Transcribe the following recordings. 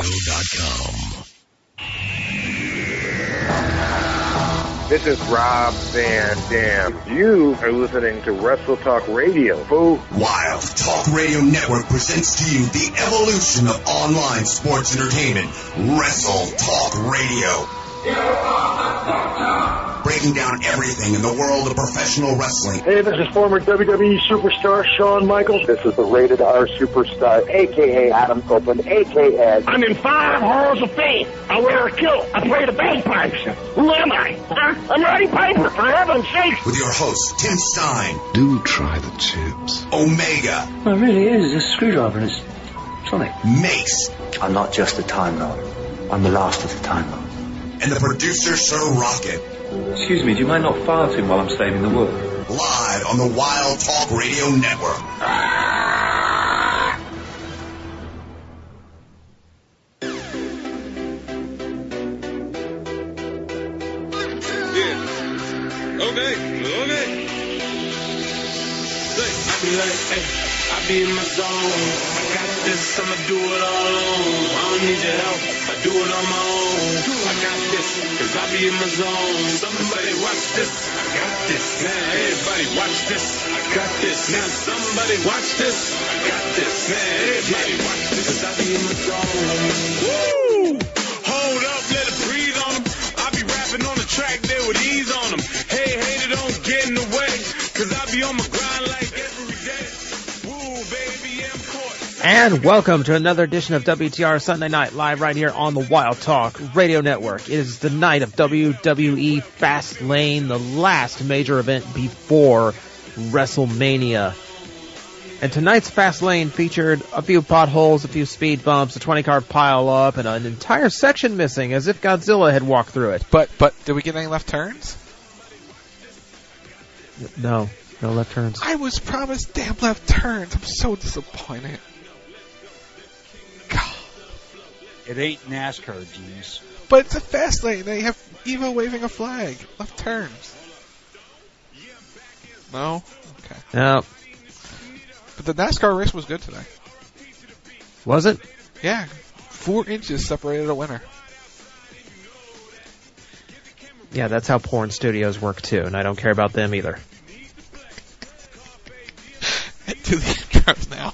WrestleTalkRadio.com. This is Rob Van Dam. You are listening to Wrestle Talk Radio. Who? Wild Talk Radio Network presents to you the evolution of online sports entertainment, Wrestle Talk Radio. Breaking down everything in the world of professional wrestling. Hey, this is former WWE superstar Shawn Michaels. This is the Rated R superstar, a.k.a. Adam Copeland, a.k.a. I'm in 5 halls of fame. I wear a kilt. I play the bagpipes. Who am I? Huh? I'm Roddy Piper, for heaven's sake. With your host, Tim Stein. Do try the chips. Omega. Well, it really is. It's a screwdriver and it's Sonic. Mace. I'm not just a Time Lord. I'm the last of the Time Lords. And the producer, Sir Rocket. Excuse me, do you mind not farting while I'm saving the world? Live on the Wild Talk Radio Network. Okay. I be like, hey, I be in my zone. I got this, I'ma do it all alone. I don't need your help, I do it on my own. I got this, cause I be in my zone. Somebody watch this, I got this. Now everybody watch this, I got this. Now somebody watch this, I got this. Now everybody watch this, cause I be in my zone. Woo! Hold up, let it breathe on them. I be rapping on the track there with ease on them. Hey, hater, don't get in the way, cause I be on my grind like every day. Woo, baby, I'm caught. And welcome to another edition of WTR Sunday Night Live right here on the Wild Talk Radio Network. It is the night of WWE Fastlane, the last major event before WrestleMania. And tonight's Fastlane featured a few potholes, a few speed bumps, a 20-car pile-up, and an entire section missing, as if Godzilla had walked through it. But did we get any left turns? No left turns. I was promised damn left turns. I'm so disappointed. God. It ain't NASCAR, genius. But it's a fast lane. They have Eva waving a flag. Left turns. No? Okay. No. But the NASCAR race was good today. Was it? Yeah. 4 inches separated a winner. Yeah, that's how porn studios work too, and I don't care about them either. Do the intros now.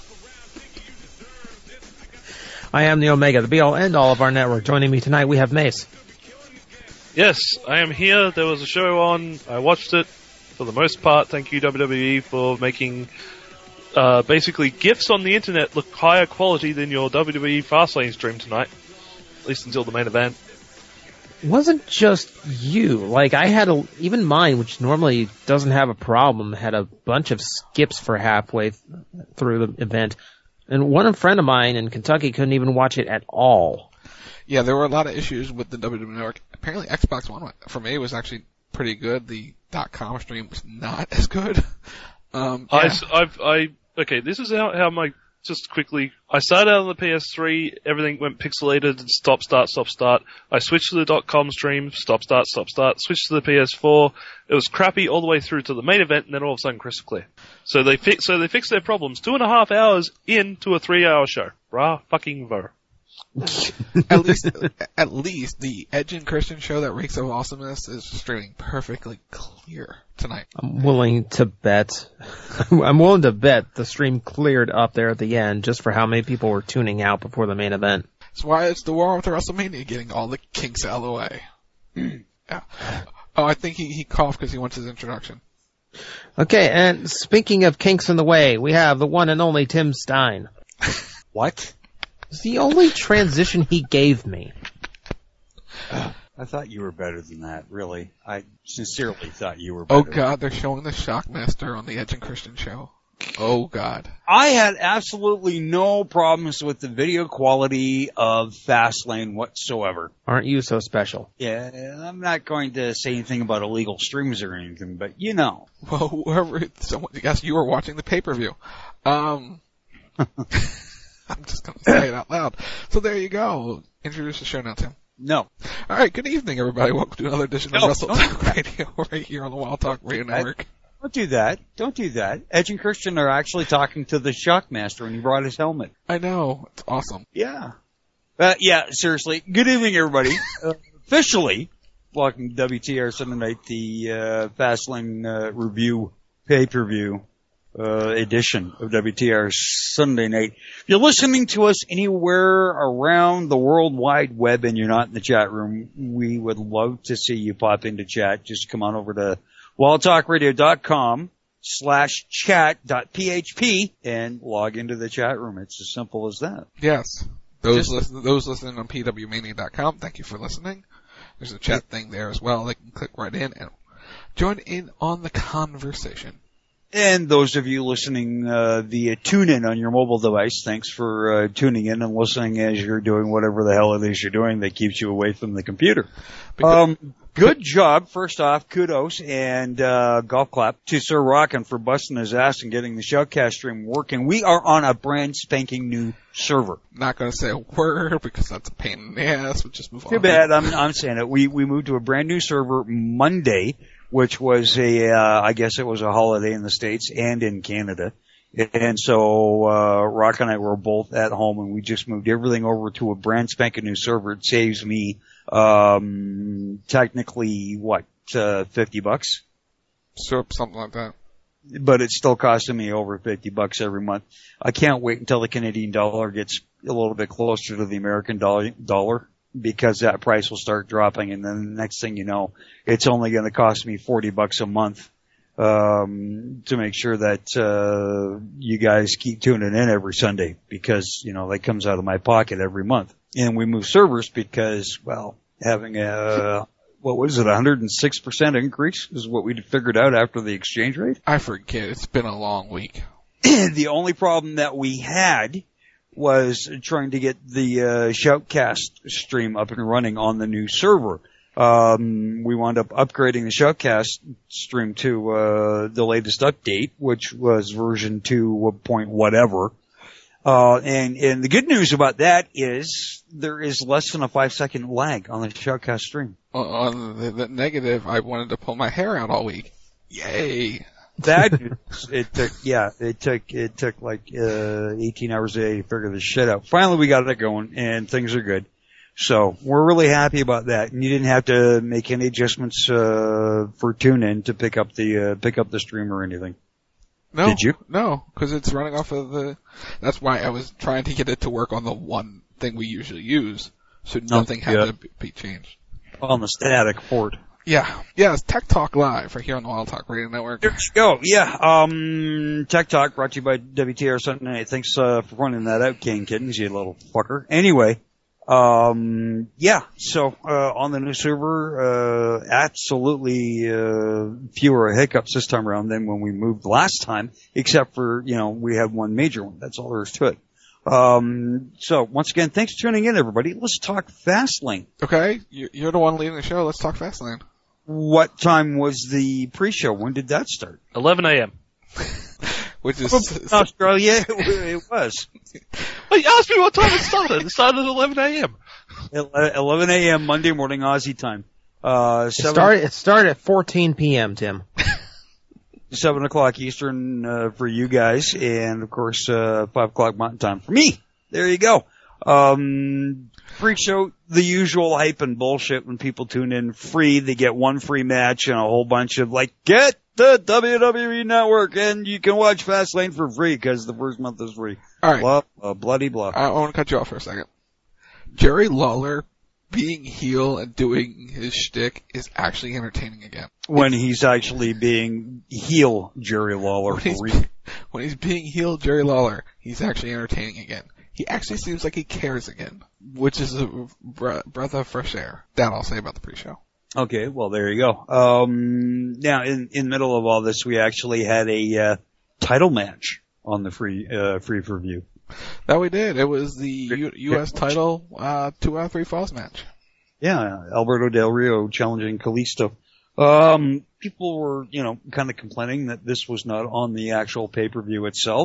I am the Omega, the be-all, end-all of our network. Joining me tonight, we have Mace. Yes, I am here. There was a show on. I watched it for the most part. Thank you, WWE, for making basically GIFs on the internet look higher quality than your WWE Fastlane stream tonight. At least until the main event. It wasn't just you. Like, I had even mine, which normally doesn't have a problem, had a bunch of skips for halfway through the event. And one friend of mine in Kentucky couldn't even watch it at all. Yeah, there were a lot of issues with the WWE Network. Apparently Xbox One, for me, was actually pretty good. The .com stream was not as good. Yeah. Okay, this is how my, just quickly, I started out on the PS3, everything went pixelated, and stop, start. I switched to the .com stream, stop, start, switched to the PS4, it was crappy all the way through to the main event, and then all of a sudden crystal clear. So they fixed their problems 2.5 hours into a 3-hour show. Rah fucking ver. At least the Edge and Christian show that reeks of awesomeness is streaming perfectly clear tonight. I'm willing to bet the stream cleared up there at the end just for how many people were tuning out before the main event. That's why it's the War with WrestleMania getting all the kinks out of the way. Yeah. Oh, I think he coughed because he wants his introduction. Okay, and speaking of kinks in the way, we have the one and only Tim Stein. What? It's the only transition he gave me. I thought you were better than that, really. I sincerely thought you were better. Oh, God, they're showing the Shockmaster on the Edge and Christian show. Oh, God. I had absolutely no problems with the video quality of Fastlane whatsoever. Aren't you so special? Yeah, I'm not going to say anything about illegal streams or anything, but you know. Well, whoever, someone, yes, you were watching the pay-per-view. I'm just going to say it out loud. So there you go. Introduce the show now, Tim. No. All right, good evening, everybody. Welcome to another edition of Wrestle Talk Radio right here on the Wild Talk Radio Network. Don't do that. Don't do that. Edge and Christian are actually talking to the Shockmaster, and he brought his helmet. I know. It's awesome. Yeah. Yeah, seriously. Good evening, everybody. Officially, welcome to WTR Sunday Night, the Fastlane review pay-per-view edition of WTR Sunday Night. If you're listening to us anywhere around the World Wide Web and you're not in the chat room, we would love to see you pop into chat. Just come on over to wildtalkradio.com/chat.php and log into the chat room. It's as simple as that. Yes. Those listening on pwmania.com, thank you for listening. There's a chat thing there as well. They can click right in and join in on the conversation. And those of you listening via TuneIn on your mobile device, thanks for tuning in and listening as you're doing whatever the hell it is you're doing that keeps you away from the computer. Good job. First off, kudos and golf clap to Sir Rockin' for busting his ass and getting the Shoutcast stream working. We are on a brand spanking new server. Not going to say a word because that's a pain in the ass, but just move on. Too bad. I'm saying it. We moved to a brand new server Monday, which was I guess it was a holiday in the States and in Canada. And so, Rock and I were both at home and we just moved everything over to a brand spanking new server. It saves me, technically, $50? So, something like that. But it's still costing me over $50 every month. I can't wait until the Canadian dollar gets a little bit closer to the American dollar, because that price will start dropping, and then the next thing you know, it's only going to cost me $40 a month to make sure that you guys keep tuning in every Sunday, because that comes out of my pocket every month. And we move servers because, well, having a 106% increase is what we figured out after the exchange rate. I forget. It's been a long week. The only problem that we had was trying to get the Shoutcast stream up and running on the new server. We wound up upgrading the Shoutcast stream to the latest update, which was version 2 point whatever. And the good news about that is there is less than a 5-second lag on the Shoutcast stream. On the negative, I wanted to pull my hair out all week. Yay! Bad news. It took like 18 hours a day to figure this shit out. Finally, we got it going, and things are good. So we're really happy about that. And you didn't have to make any adjustments for TuneIn to pick up the stream or anything. No, did you? No, because it's running off of the. That's why I was trying to get it to work on the one thing we usually use, so nothing had to be changed. On the static port. Yeah, it's Tech Talk Live right here on the Wild Talk Radio Network. There you go. Yeah, Tech Talk brought to you by WTR Sunday Night. Thanks for pointing that out, King Kittens, you little fucker. Anyway, yeah. So on the new server, absolutely fewer hiccups this time around than when we moved last time, except for we had one major one. That's all there is to it. So once again, thanks for tuning in, everybody. Let's talk Fastlane. Okay, you're the one leading the show. Let's talk Fastlane. What time was the pre-show? When did that start? 11 a.m. Which is Australia. It was. You asked me what time it started. It started at 11 a.m. 11 a.m. Monday morning Aussie time. It started at 14 p.m. Tim. 7 o'clock Eastern for you guys, and of course 5 o'clock Mountain Time for me. There you go. Freak show, the usual hype and bullshit when people tune in free. They get one free match and a whole bunch of get the WWE Network and you can watch Fastlane for free because the first month is free. All right. Blah, bloody blah. I want to cut you off for a second. Jerry Lawler being heel and doing his shtick is actually entertaining again. When he's actually being heel Jerry Lawler. When he's being heel Jerry Lawler, he's actually entertaining again. He actually seems like he cares again, which is a breath of fresh air. That I'll say about the pre-show. Okay, well there you go. Now in the middle of all this, we actually had a title match on the free for view. That we did. It was the U.S. title 2 out of 3 falls match. Yeah, Alberto Del Rio challenging Kalisto. People were, kind of complaining that this was not on the actual pay-per-view itself.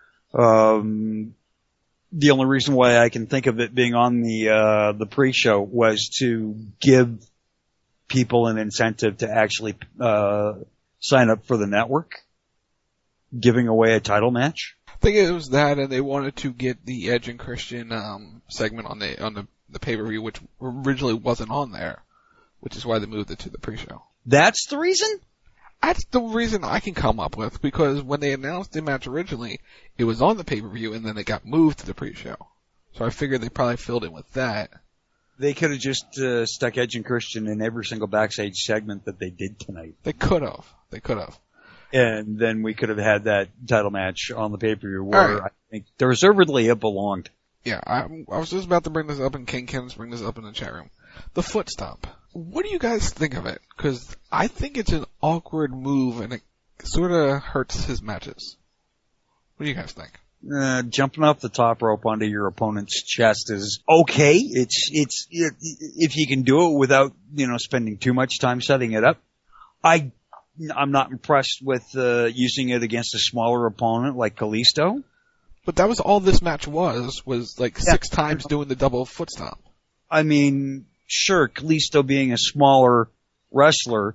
The only reason why I can think of it being on the pre-show was to give people an incentive to actually sign up for the network, giving away a title match. I think it was that, and they wanted to get the Edge and Christian segment on the pay-per-view, which originally wasn't on there, which is why they moved it to the pre-show. That's the reason? That's the reason I can come up with, because when they announced the match originally, it was on the pay-per-view, and then it got moved to the pre-show. So I figured they probably filled in with that. They could have just stuck Edge and Christian in every single backstage segment that they did tonight. They could have. And then we could have had that title match on the pay-per-view where I think deservedly it belonged. Yeah, I was just about to bring this up, and King Ken's bring this up in the chat room. The foot stomp. What do you guys think of it? Because I think it's an awkward move, and it sort of hurts his matches. What do you guys think? Jumping off the top rope onto your opponent's chest is okay. It's if you can do it without, spending too much time setting it up. I'm not impressed with using it against a smaller opponent like Kalisto. But that was all this match was like 6 times doing the double foot stomp. I mean, sure, Kalisto being a smaller wrestler,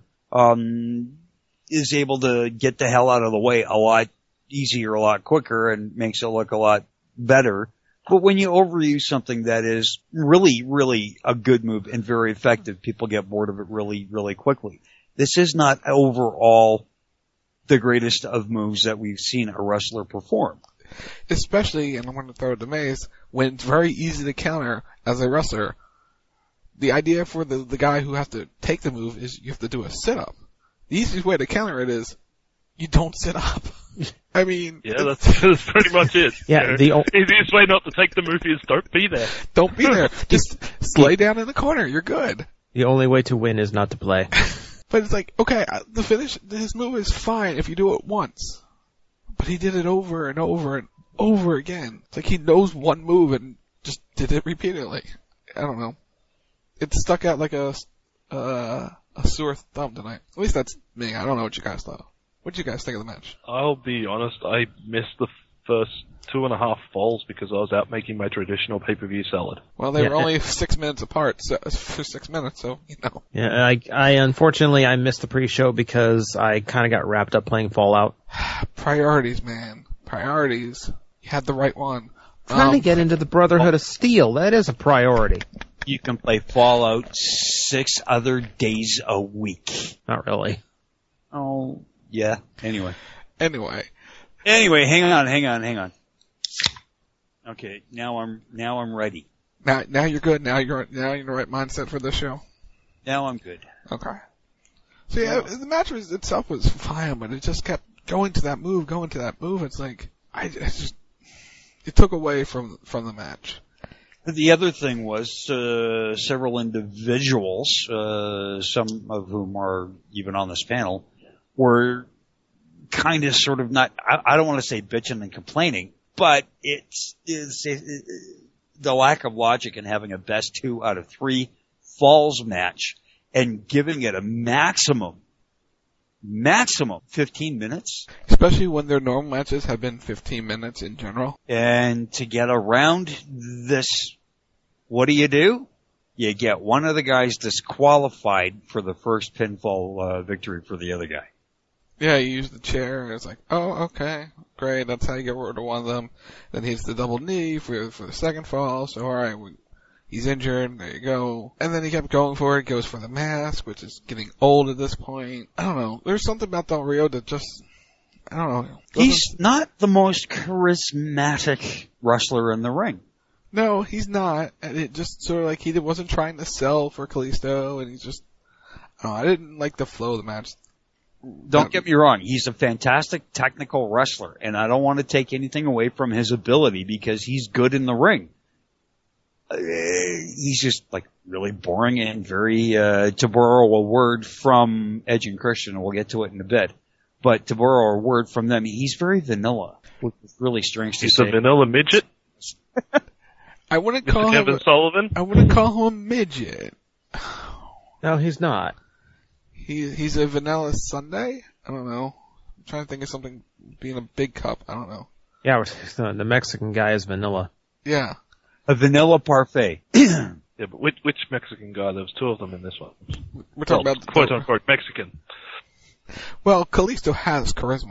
is able to get the hell out of the way a lot easier, a lot quicker, and makes it look a lot better. But when you overuse something that is really, really a good move and very effective, people get bored of it really, really quickly. This is not overall the greatest of moves that we've seen a wrestler perform. Especially, and I'm going to throw it to Maze, when it's very easy to counter as a wrestler. The idea for the guy who has to take the move is you have to do a sit-up. The easiest way to counter it is you don't sit up. I mean... Yeah, that's pretty much it. Yeah, the easiest way not to take the move is don't be there. Don't be there. Just lay down in the corner. You're good. The only way to win is not to play. But it's like, okay, his move is fine if you do it once. But he did it over and over and over again. It's like he knows one move and just did it repeatedly. I don't know. It stuck out like a sore thumb tonight. At least that's me. I don't know what you guys thought. What did you guys think of the match? I'll be honest, I missed the first 2.5 falls because I was out making my traditional pay-per-view salad. Well, they were only 6 minutes apart, for 6 minutes, so, Yeah, I unfortunately, I missed the pre-show because I kind of got wrapped up playing Fallout. Priorities, man. Priorities. You had the right one. Trying to get into the Brotherhood of Steel. That is a priority. You can play Fallout 6 other days a week. Not really. Oh, yeah. Anyway, hang on. Okay, now I'm ready. Now you're good. Now you're in the right mindset for this show. Now I'm good. Okay. So yeah, the match itself was fine, but it just kept going to that move. It's like it took away from the match. The other thing was several individuals, some of whom are even on this panel, were kind of sort of not, I don't want to say bitching and complaining, but it's the lack of logic in having a best 2 out of 3 falls match and giving it a maximum 15 minutes. Especially when their normal matches have been 15 minutes in general. And to get around this, what do? You get one of the guys disqualified for the first pinfall victory for the other guy. Yeah, you use the chair, and it's like, oh, okay, great, that's how you get rid of one of them. Then he's the double knee for the second fall, so alright, he's injured, there you go. And then he kept going for it, goes for the mask, which is getting old at this point. I don't know, there's something about Del Rio that just, I don't know. He's not the most charismatic wrestler in the ring. No, he's not, and it just sort of like he wasn't trying to sell for Kalisto, and he's just, I didn't like the flow of the match. Don't get me wrong, he's a fantastic technical wrestler, and I don't want to take anything away from his ability because he's good in the ring. He's just like really boring and very, to borrow a word from Edge and Christian, and we'll get to it in a bit, but to borrow a word from them, he's very vanilla, which is really strange to say. He's a vanilla midget? I wouldn't call him Kevin Sullivan? I wouldn't call him a midget. No, he's not. He's a vanilla sundae? I don't know. I'm trying to think of something being a big cup. I don't know. Yeah, the Mexican guy is vanilla. Yeah. A vanilla parfait. Yeah, but which Mexican guy? There was 2 of them in this one. We're talking about quote unquote Mexican. Well, Kalisto has charisma.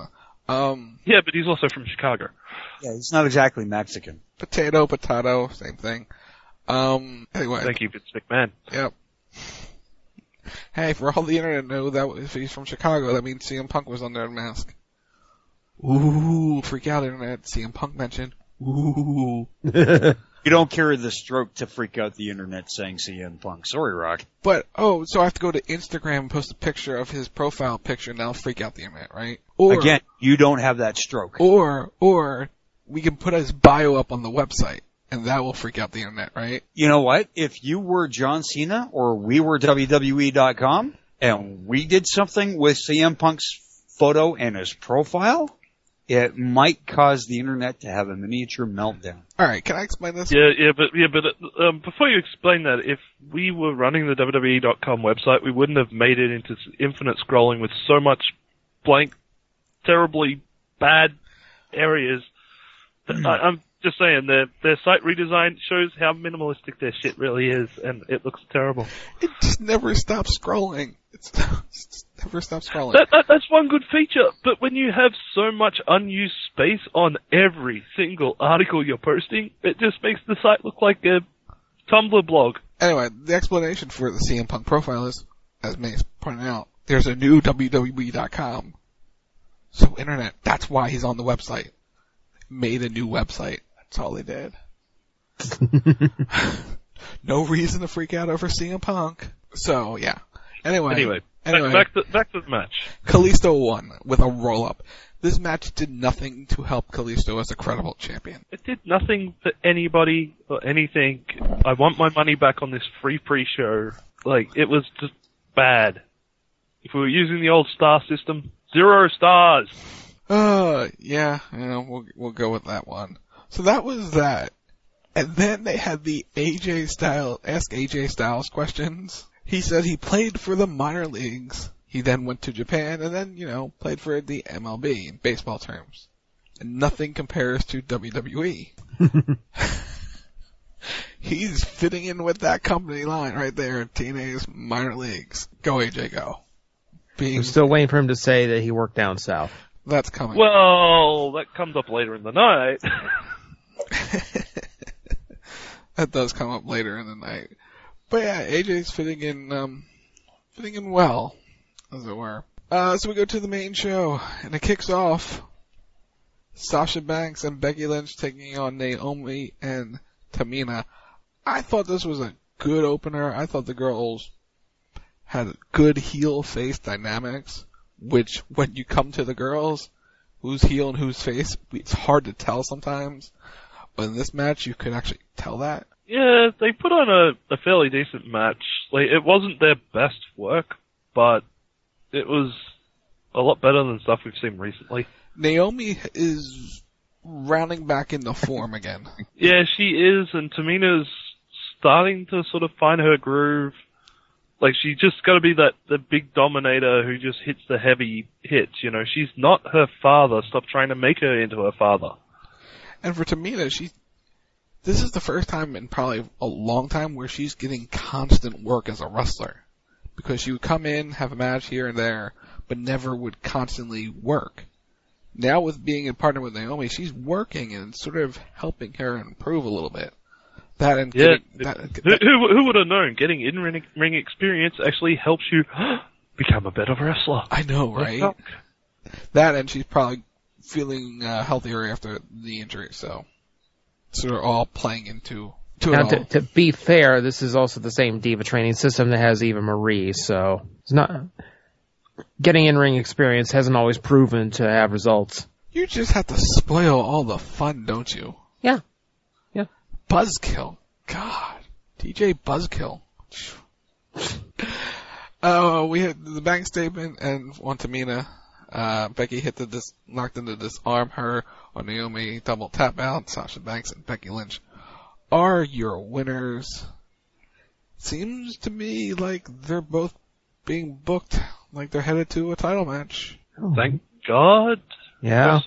Yeah, but he's also from Chicago. Yeah, he's not exactly Mexican. Potato, same thing. Anyway. Thank you, Vince McMahon. Yep. Hey, for all the internet know that if he's from Chicago, that means CM Punk was under a mask. Ooh, freak out internet. CM Punk mentioned. Ooh. You don't carry the stroke to freak out the internet saying CM Punk. Sorry, Rock. But, so I have to go to Instagram and post a picture of his profile picture and that'll freak out the internet, right? Or, again, you don't have that stroke. Or, we can put his bio up on the website and that will freak out the internet, right? You know what? If you were John Cena or we were WWE.com and we did something with CM Punk's photo and his profile, it might cause the internet to have a miniature meltdown. Alright, can I explain this? But before you explain that, if we were running the WWE.com website, we wouldn't have made it into infinite scrolling with so much blank, terribly bad areas. I'm just saying, their site redesign shows how minimalistic their shit really is, and it looks terrible. It just never stops scrolling. It's never stops scrolling. That's one good feature, but when you have so much unused space on every single article you're posting, it just makes the site look like a Tumblr blog. Anyway, the explanation for the CM Punk profile is, as Mace pointed out, there's a new WWE.com. So internet, that's why he's on the website. Made a new website. That's all they did. No reason to freak out over CM Punk. So, yeah. Anyway. Back to the match. Kalisto won with a roll-up. This match did nothing to help Kalisto as a credible champion. It did nothing for anybody or anything. I want my money back on this free pre-show. It was just bad. If we were using the old star system, 0 stars. Yeah, we'll go with that one. So that was that. And then they had the Ask AJ Styles questions. He said he played for the minor leagues. He then went to Japan and then, played for the MLB in baseball terms. And nothing compares to WWE. He's fitting in with that company line right there in TNA's minor leagues. Go AJ, go. I'm still waiting for him to say that he worked down south. That's coming. Well, that comes up later in the night. That does come up later in the night. But yeah, AJ's fitting in well, as it were. So we go to the main show, and it kicks off Sasha Banks and Becky Lynch taking on Naomi and Tamina. I thought this was a good opener. I thought the girls had good heel-face dynamics, which when you come to the girls, who's heel and who's face, it's hard to tell sometimes. But in this match, you could actually tell that. Yeah, they put on a fairly decent match. It wasn't their best work, but it was a lot better than stuff we've seen recently. Naomi is rounding back into form again. Yeah, she is, and Tamina's starting to sort of find her groove. She just gotta be the big dominator who just hits the heavy hits, She's not her father. Stop trying to make her into her father. And for Tamina, this is the first time in probably a long time where she's getting constant work as a wrestler. Because she would come in, have a match here and there, but never would constantly work. Now with being a partner with Naomi, she's working and sort of helping her improve a little bit. Who would have known? Getting in-ring experience actually helps you become a better wrestler. I know, right? That, and she's probably feeling healthier after the injury, so they're all playing into it all. To be fair, this is also the same Diva training system that has Eva Marie, so it's not getting in-ring experience hasn't always proven to have results. You just have to spoil all the fun, don't you? Yeah. Buzzkill. God. DJ Buzzkill. We had the bank statement and on Tamina. Becky knocked into disarm her on Naomi, double tap out. Sasha Banks and Becky Lynch are your winners. Seems to me like they're both being booked like they're headed to a title match. Thank God. Yeah.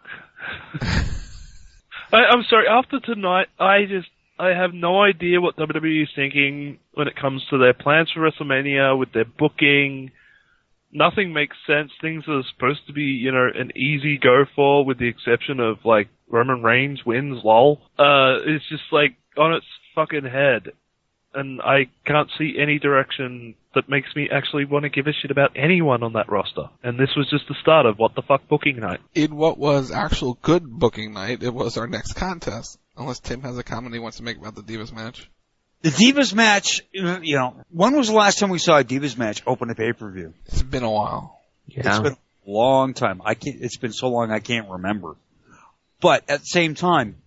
I'm sorry, after tonight, I have no idea what WWE is thinking when it comes to their plans for WrestleMania with their booking. nothing makes sense. Things that are supposed to be, you know, an easy go for, with the exception of, like, Roman Reigns wins, lol. It's just, like, on its fucking head. And I can't see any direction that makes me actually want to give a shit about anyone on that roster. And this was just the start of what the fuck booking night. In what was actual good booking night, it was our next contest. Unless Tim has a comment he wants to make about the Divas match. The Divas match, you know, when was the last time we saw a Divas match open a pay-per-view? It's been a while. Yeah. It's been a long time. It's been so long I can't remember. But at the same time,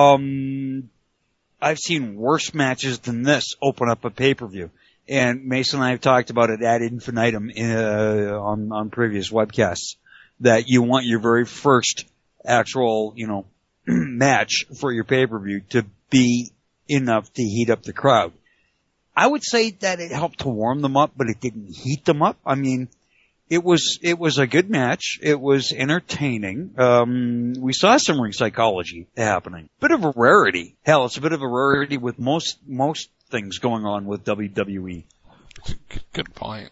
I've seen worse matches than this open up a pay-per-view. And Mason and I have talked about it ad infinitum on previous webcasts, that you want your very first actual, you know, match for your pay-per-view to be enough to heat up the crowd. I would say that it helped to warm them up, but it didn't heat them up. I mean, it was a good match. It was entertaining. We saw some ring psychology happening. Bit of a rarity. Hell, it's a bit of a rarity with most things going on with WWE. Good point.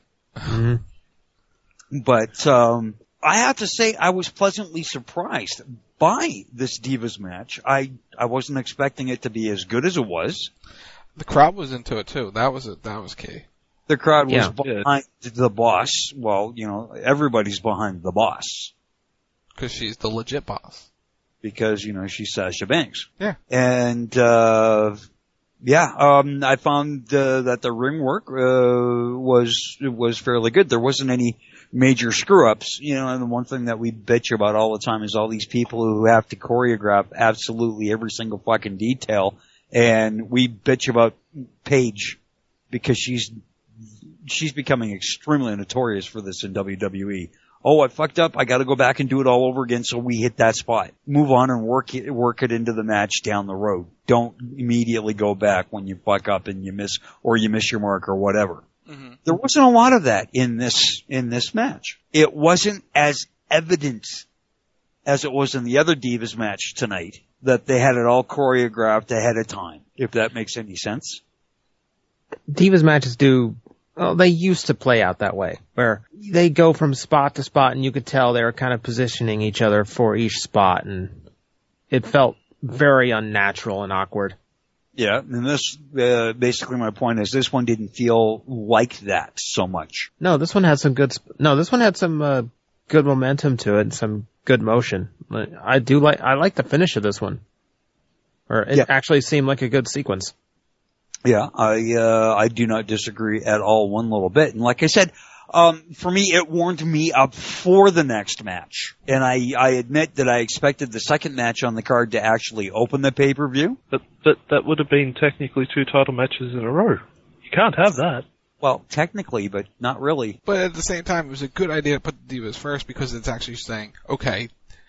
Mm-hmm. But I have to say I was pleasantly surprised by this Divas match. I wasn't expecting it to be as good as it was. The crowd was into it too. That was key. The crowd was behind the boss. Well, you know, everybody's behind the boss. Because she's the legit boss. Because, you know, she's Sasha Banks. Yeah. And, I found that the ring work was fairly good. There wasn't any major screw-ups. You know, and the one thing that we bitch about all the time is all these people who have to choreograph absolutely every single fucking detail. And we bitch about Paige because she's becoming extremely notorious for this in WWE. Oh, I fucked up. I got to go back and do it all over again. So we hit that spot. Move on and work it into the match down the road. Don't immediately go back when you fuck up and you miss your mark or whatever. Mm-hmm. There wasn't a lot of that in this match. It wasn't as evident as it was in the other Divas match tonight that they had it all choreographed ahead of time, if that makes any sense. Divas matches they used to play out that way, where they go from spot to spot and you could tell they were kind of positioning each other for each spot, and it felt very unnatural and awkward. Yeah, and this, basically my point is this one didn't feel like that so much. No, this one had some good momentum to it and some good motion. I like the finish of this one. Or it actually seemed like a good sequence. Yeah, I do not disagree at all one little bit. And like I said, for me, it warmed me up for the next match. And I admit that I expected the second match on the card to actually open the pay-per-view. But that would have been technically 2 title matches in a row. You can't have that. Well, technically, but not really. But at the same time, it was a good idea to put the Divas first because it's actually saying, okay,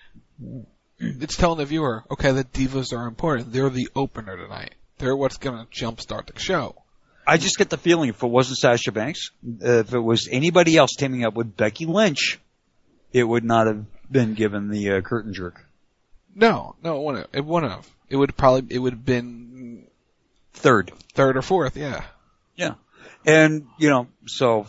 it's telling the viewer, okay, the Divas are important. They're the opener tonight. They're what's going to jumpstart the show. I just get the feeling if it wasn't Sasha Banks, if it was anybody else teaming up with Becky Lynch, it would not have been given the curtain jerk. No, it wouldn't. It wouldn't have. It would have been third or fourth. Yeah. Yeah. And, you know, so,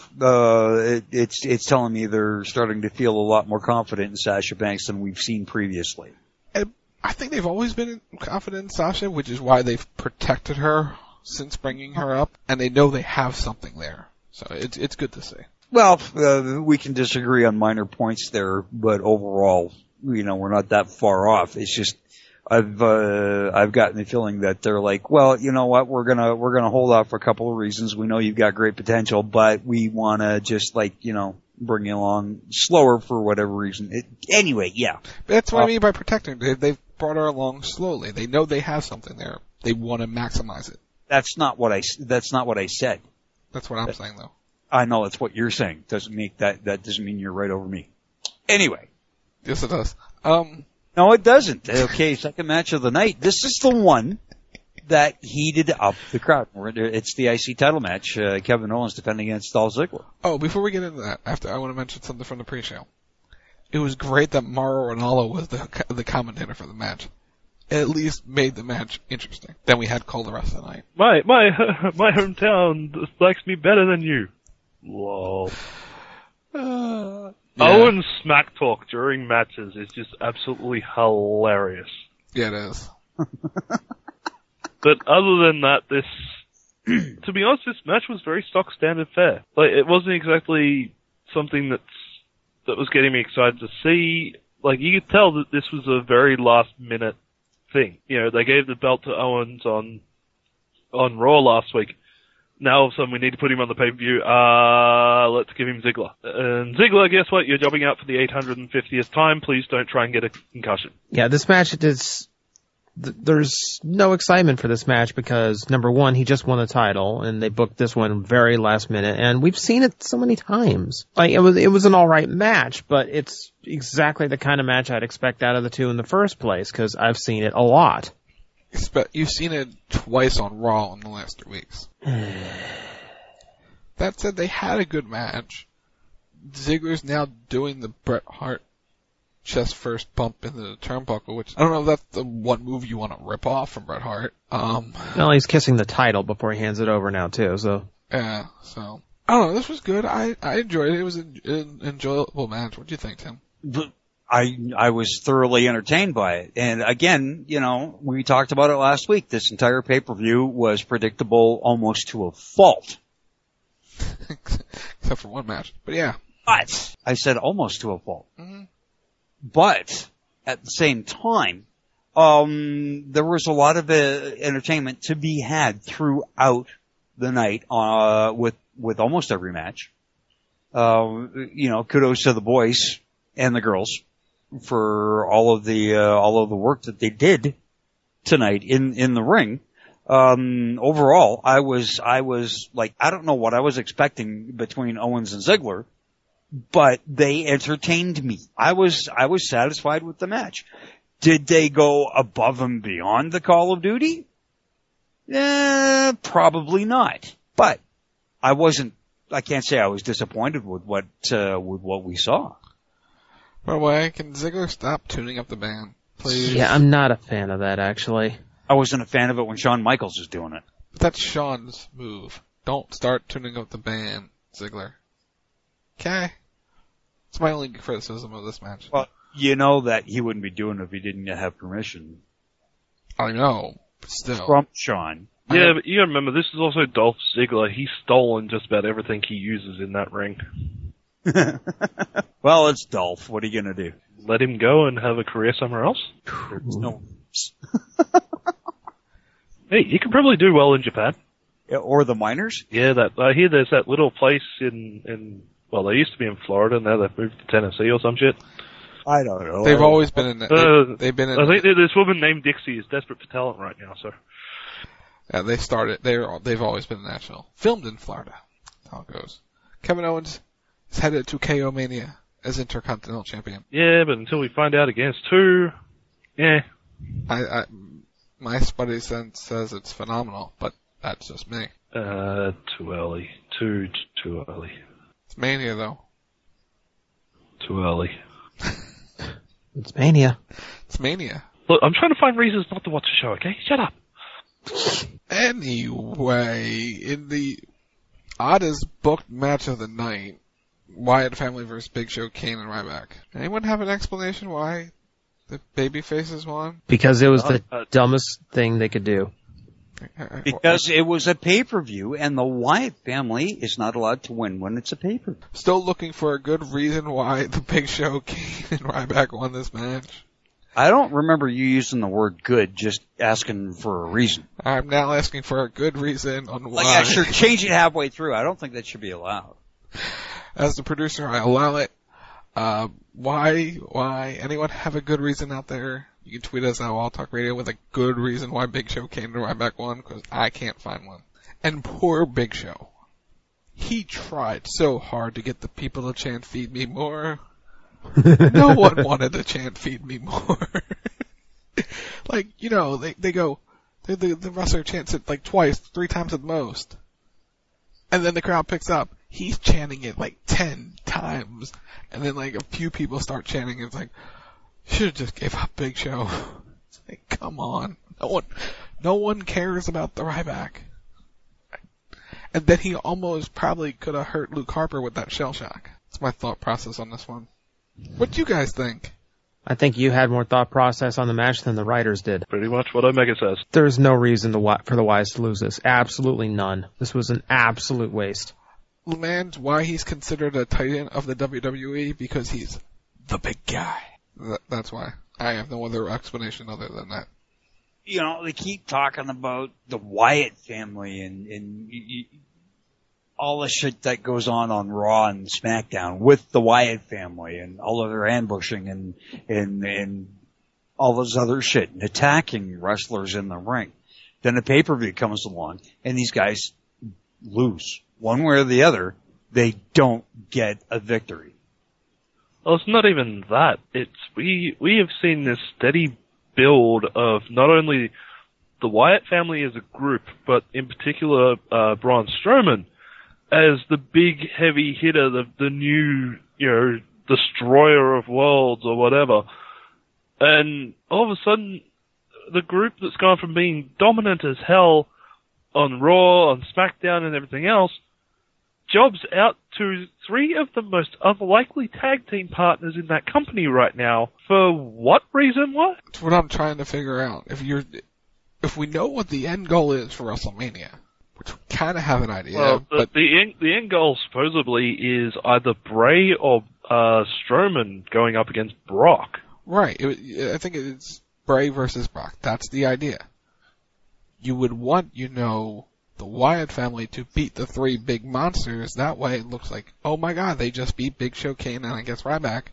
it's telling me they're starting to feel a lot more confident in Sasha Banks than we've seen previously. I think they've always been confident in Sasha, which is why they've protected her since bringing her up, and they know they have something there. So it's good to see. Well, we can disagree on minor points there, but overall, you know, we're not that far off. It's just I've gotten the feeling that they're like, well, you know what, we're gonna hold off for a couple of reasons. We know you've got great potential, but we wanna just bring you along slower for whatever reason. Anyway, yeah. That's what I mean by protecting. They've brought her along slowly. They know they have something there. They want to maximize it. That's not what I said. That's what I'm saying, though. I know that's what you're saying. Doesn't make that doesn't mean you're right over me. Anyway. Yes, it does. No, it doesn't. Okay, second match of the night. This is the one that heated up the crowd. It's the IC title match. Kevin Owens defending against Dolph Ziggler. Oh, before we get into that, I want to mention something from the pre-show. It was great that Mauro Ranallo was the commentator for the match. It at least made the match interesting. Then we had Cole the rest of the night. My hometown likes me better than you. Whoa. Owen's smack talk during matches is just absolutely hilarious. Yeah, it is. But other than that, to be honest, this match was very stock standard fare. Like, it wasn't exactly something that was getting me excited to see. Like, you could tell that this was a very last minute thing. You know, they gave the belt to Owens on Raw last week. Now all of a sudden we need to put him on the pay-per-view. Let's give him Ziggler. And Ziggler, guess what? You're jobbing out for the 850th time. Please don't try and get a concussion. Yeah, this match there's no excitement for this match because, number one, he just won the title, and they booked this one very last minute, and we've seen it so many times. Like, it was an alright match, but it's exactly the kind of match I'd expect out of the two in the first place, because I've seen it a lot. You've seen it twice on Raw in the last 3 weeks. That said, they had a good match. Ziggler's now doing the Bret Hart chest first bump into the turnbuckle, which I don't know if that's the one move you want to rip off from Bret Hart. Well, he's kissing the title before he hands it over now too, so. Yeah, so. I don't know, this was good. I enjoyed it. It was an enjoyable match. What do you think, Tim? I was thoroughly entertained by it. And again, you know, we talked about it last week. This entire pay-per-view was predictable almost to a fault. Except for one match. But yeah. But I said almost to a fault. Mm-hmm. But at the same time, there was a lot of entertainment to be had throughout the night, with almost every match. You know, kudos to the boys and the girls for all of the work that they did tonight in the ring. Overall, I was like, I don't know what I was expecting between Owens and Ziggler, but they entertained me. I was satisfied with the match. Did they go above and beyond the Call of Duty? Probably not. But I can't say I was disappointed with what we saw. By the way, can Ziggler stop tuning up the band, please? Yeah, I'm not a fan of that, actually. I wasn't a fan of it when Shawn Michaels was doing it. But that's Shawn's move. Don't start tuning up the band, Ziggler. Okay? It's my only criticism of this match. Well, you know that he wouldn't be doing it if he didn't have permission. I know, but still. From Shawn. Yeah, but you gotta remember, this is also Dolph Ziggler. He's stolen just about everything he uses in that ring. Well, it's Dolph. What are you gonna do? Let him go and have a career somewhere else? No. Hey, he could probably do well in Japan. Yeah, or the miners? Yeah, I hear there's that little place well, they used to be in Florida, now they've moved to Tennessee or some shit. I don't know. They've always been in that. They've been in. I think this woman named Dixie is desperate for talent right now, so. Yeah, they've always been national. Filmed in Florida. That's how it goes. Kevin Owens is headed to KO Mania as Intercontinental Champion. Yeah, but until we find out against who, yeah. My spidey sense says it's phenomenal, but that's just me. Too early. Too early. It's Mania, though. Too early. It's Mania. It's Mania. Look, I'm trying to find reasons not to watch the show, okay? Shut up. Anyway, in the oddest booked match of the night, Wyatt Family vs. Big Show, Kane, and Ryback. Anyone have an explanation why the baby faces won? Because it was the dumbest thing they could do. Because it was a pay-per-view, and the Wyatt family is not allowed to win when it's a pay-per-view. Still looking for a good reason why the Big Show, Kane, and Ryback won this match. I don't remember you using the word good, just asking for a reason. I'm now asking for a good reason on why. Yeah, sure, change it halfway through. I don't think that should be allowed. As the producer, I allow it. Why? Anyone have a good reason out there? You can tweet us at Wild Talk Radio with a good reason why Big Show came to Ryback won, because I can't find one. And poor Big Show. He tried so hard to get the people to chant "Feed Me More." No one wanted to chant "Feed Me More." Like, you know, they go, the wrestler chants it like twice, 3 times at most. And then the crowd picks up. He's chanting it like 10 times. And then like a few people start chanting it. It's like, should've just gave up, Big Show. It's like, come on. No one cares about the Ryback. And then he almost probably could have hurt Luke Harper with that shell shock. It's That's my thought process on this one. What do you guys think? I think you had more thought process on the match than the writers did. Pretty much what Omega says. There's no reason for the Wyatts to lose this. Absolutely none. This was an absolute waste. LeMans, why he's considered a titan of the WWE? Because he's the big guy. That's why. I have no other explanation other than that. You know, they keep talking about the Wyatt family and all the shit that goes on Raw and SmackDown with the Wyatt family and all of their ambushing and all this other shit and attacking wrestlers in the ring. Then the pay-per-view comes along and these guys lose. One way or the other, they don't get a victory. Well, it's not even that. We have seen this steady build of not only the Wyatt family as a group, but in particular, Braun Strowman as the big heavy hitter, the new, destroyer of worlds or whatever. And all of a sudden, the group that's gone from being dominant as hell on Raw, on SmackDown and everything else, jobs out to three of the most unlikely tag team partners in that company right now. For what reason? What? That's what I'm trying to figure out. If we know what the end goal is for WrestleMania, which we kind of have an idea. Well, but the end goal supposedly is either Bray or Strowman going up against Brock. Right. I think it's Bray versus Brock. That's the idea. You would want, the Wyatt family to beat the three big monsters. That way it looks like, oh my god, they just beat Big Show, Kane, and I guess Ryback.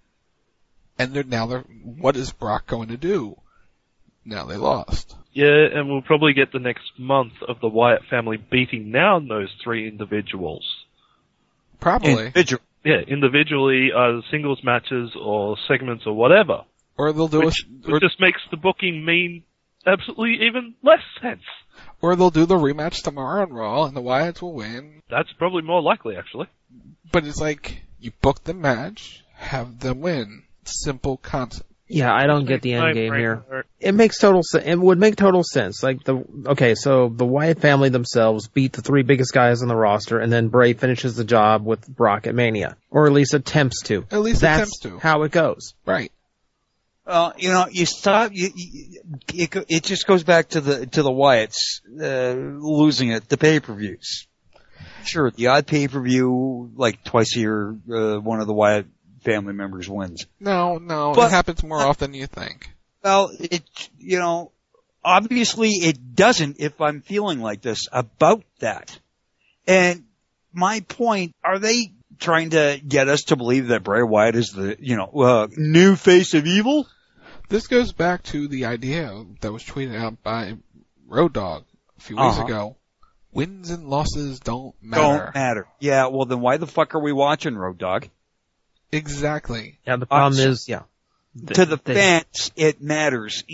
And what is Brock going to do? Now they lost. Yeah, and we'll probably get the next month of the Wyatt family beating down those three individuals. Probably. Individually, either singles matches or segments or whatever. Or they'll do which just makes the booking mean absolutely even less sense. Or they'll do the rematch tomorrow on Raw and the Wyatts will win. That's probably more likely, actually. But it's like, you book the match, have them win. Simple concept. Yeah, I don't get the end game here. It makes total sense. It would make total sense. So the Wyatt family themselves beat the three biggest guys on the roster, and then Bray finishes the job with Brock at Mania. Or at least attempts to. That's how it goes. Right. You stop. It just goes back to the Wyatts losing it, the pay-per-views. Sure, the odd pay-per-view, like twice a year, one of the Wyatt family members wins. No, it happens more often than you think. Well, obviously it doesn't if I'm feeling like this about that. And my point, are they trying to get us to believe that Bray Wyatt is the, new face of evil? This goes back to the idea that was tweeted out by Road Dogg a few weeks ago. Wins and losses don't matter. Yeah, well then why the fuck are we watching Road Dogg? Exactly. Yeah, the problem is, to the fans, it matters.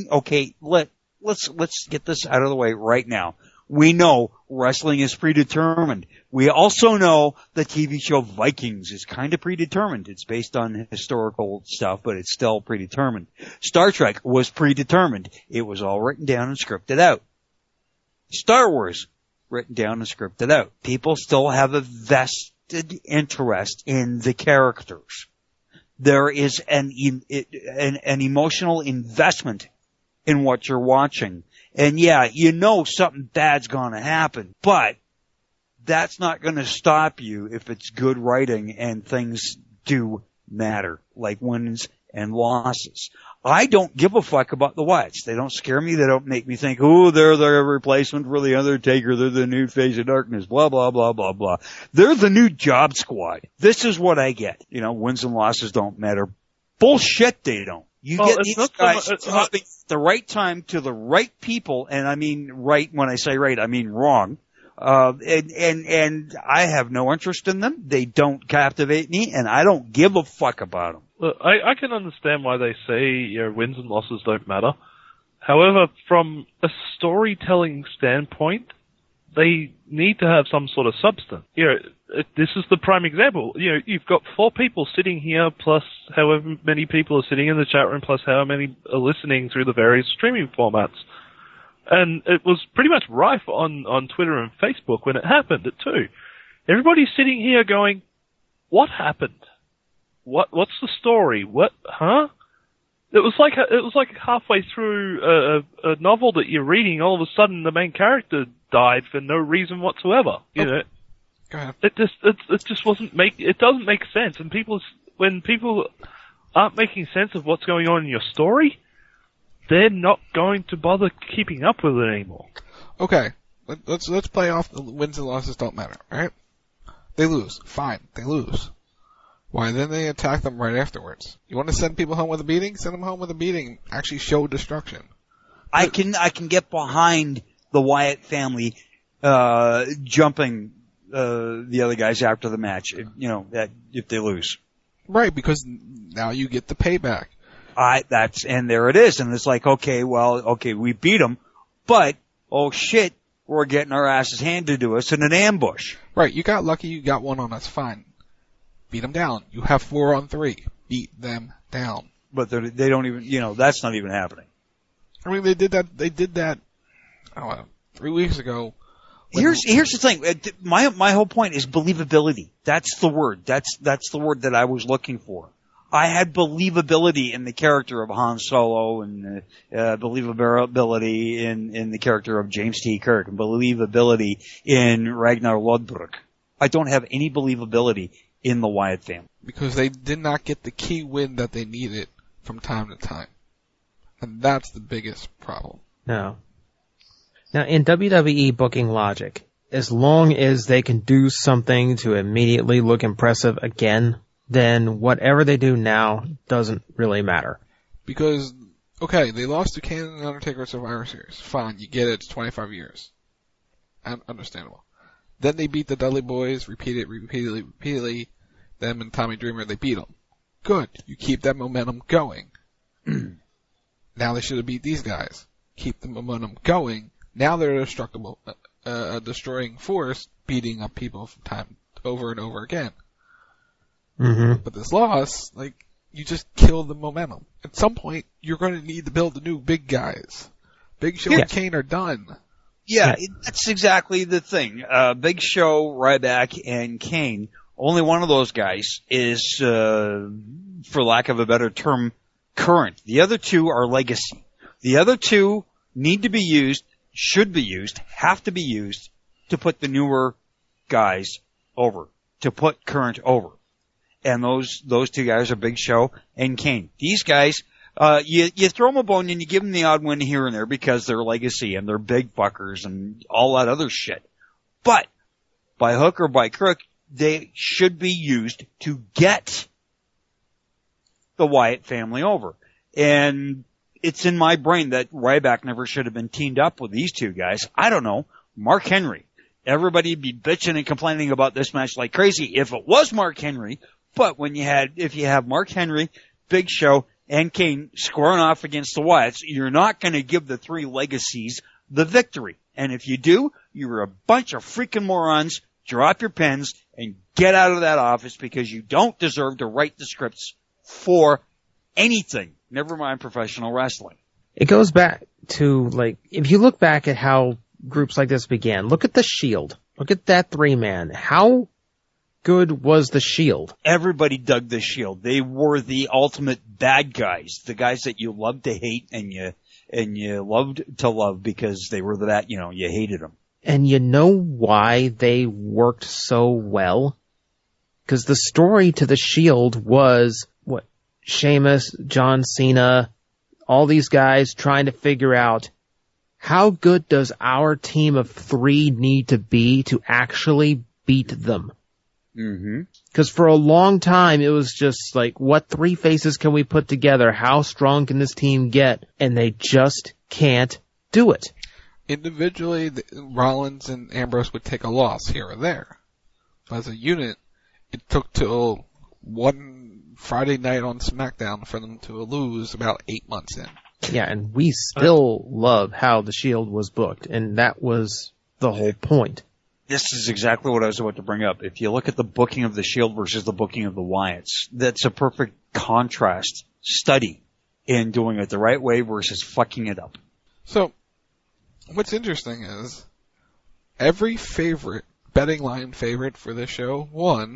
Let's get this out of the way right now. We know wrestling is predetermined. We also know the TV show Vikings is kind of predetermined. It's based on historical stuff, but it's still predetermined. Star Trek was predetermined. It was all written down and scripted out. Star Wars, written down and scripted out. People still have a vested interest in the characters. There is an emotional investment in what you're watching. And something bad's gonna happen, but that's not gonna stop you if it's good writing and things do matter, like wins and losses. I don't give a fuck about the Wyatts. They don't scare me. They don't make me think, they're the replacement for the Undertaker. They're the new face of darkness. Blah, blah, blah, blah, blah. They're the new job squad. This is what I get. Wins and losses don't matter. Bullshit, they don't. You get these guys talking at the right time to the right people, and I mean right, when I say right, I mean wrong. And I have no interest in them. They don't captivate me, and I don't give a fuck about them. Look, I can understand why they say wins and losses don't matter. However, from a storytelling standpoint, they need to have some sort of substance. This is the prime example. You've got 4 people sitting here, plus however many people are sitting in the chat room, plus how many are listening through the various streaming formats. And it was pretty much rife on Twitter and Facebook when it happened, too. Everybody's sitting here going, what happened? What's the story? What? Huh? It was like halfway through a novel that you're reading, all of a sudden the main character died for no reason whatsoever. You know, go ahead. It just it doesn't make sense. And when people aren't making sense of what's going on in your story, they're not going to bother keeping up with it anymore. Okay, let's play off the wins and losses don't matter. All right, they lose. Fine, they lose. Why then they attack them right afterwards? You want to send people home with a beating? Send them home with a beating. Actually show destruction. I can get behind the Wyatt family jumping the other guys after the match. If they lose. Right, because now you get the payback. And there it is. And it's like, okay, we beat them, but oh shit, we're getting our asses handed to us in an ambush. Right, you got lucky. You got one on us. Fine. Beat them down. You have 4-on-3. Beat them down. But they don't even, that's not even happening. I mean, they did that, I don't know, 3 weeks ago. Here's the thing. My whole point is believability. That's the word. That's the word that I was looking for. I had believability in the character of Han Solo and believability in the character of James T. Kirk and believability in Ragnar Lodbrok. I don't have any believability in the Wyatt family. Because they did not get the key win that they needed from time to time. And that's the biggest problem. No. Now, in WWE booking logic, as long as they can do something to immediately look impressive again, then whatever they do now doesn't really matter. Because, okay, they lost to Kane and Undertaker at Survivor Series. Fine, you get it, it's 25 years. Understandable. Then they beat the Dudley Boys, repeatedly. Them and Tommy Dreamer, they beat them. Good. You keep that momentum going. Now they should have beat these guys. Keep the momentum going. Now they're a destructible, destroying force, beating up people from time over and over again. Mm-hmm. But this loss, you just kill the momentum. At some point, you're going to need to build the new big guys. Big Show and Kane are done. Yeah, that's exactly the thing. Big Show, Ryback, and Kane, only one of those guys is, for lack of a better term, current. The other two are legacy. The other two need to be used, should be used, have to be used to put the newer guys over, to put current over. And those two guys are Big Show and Kane. These guys, you throw them a bone and you give them the odd win here and there because they're legacy and they're big fuckers and all that other shit. But by hook or by crook, they should be used to get the Wyatt family over. And it's in my brain that Ryback never should have been teamed up with these two guys. I don't know. Mark Henry. Everybody'd be bitching and complaining about this match like crazy if it was Mark Henry. But if you have Mark Henry, Big Show, and Kane squaring off against the Wyatts, you're not going to give the three legacies the victory. And if you do, you're a bunch of freaking morons. Drop your pens and get out of that office because you don't deserve to write the scripts for anything. Never mind professional wrestling. It goes back to, if you look back at how groups like this began, look at the Shield. Look at that 3-man. How good was the Shield? Everybody dug the Shield. They were the ultimate bad guys, the guys that you loved to hate and you loved to love because they were you hated them. And you know why they worked so well? Because the story to the Shield was Sheamus, John Cena, all these guys trying to figure out how good does our team of 3 need to be to actually beat them? Mm-hmm. Because for a long time, it was just what 3 faces can we put together? How strong can this team get? And they just can't do it. Individually, Rollins and Ambrose would take a loss here or there. But as a unit, it took till one Friday night on SmackDown for them to lose about 8 months in. Yeah, and we still love how the Shield was booked, and that was the whole point. This is exactly what I was about to bring up. If you look at the booking of the Shield versus the booking of the Wyatts, that's a perfect contrast study in doing it the right way versus fucking it up. So, what's interesting is every betting line favorite for this show won,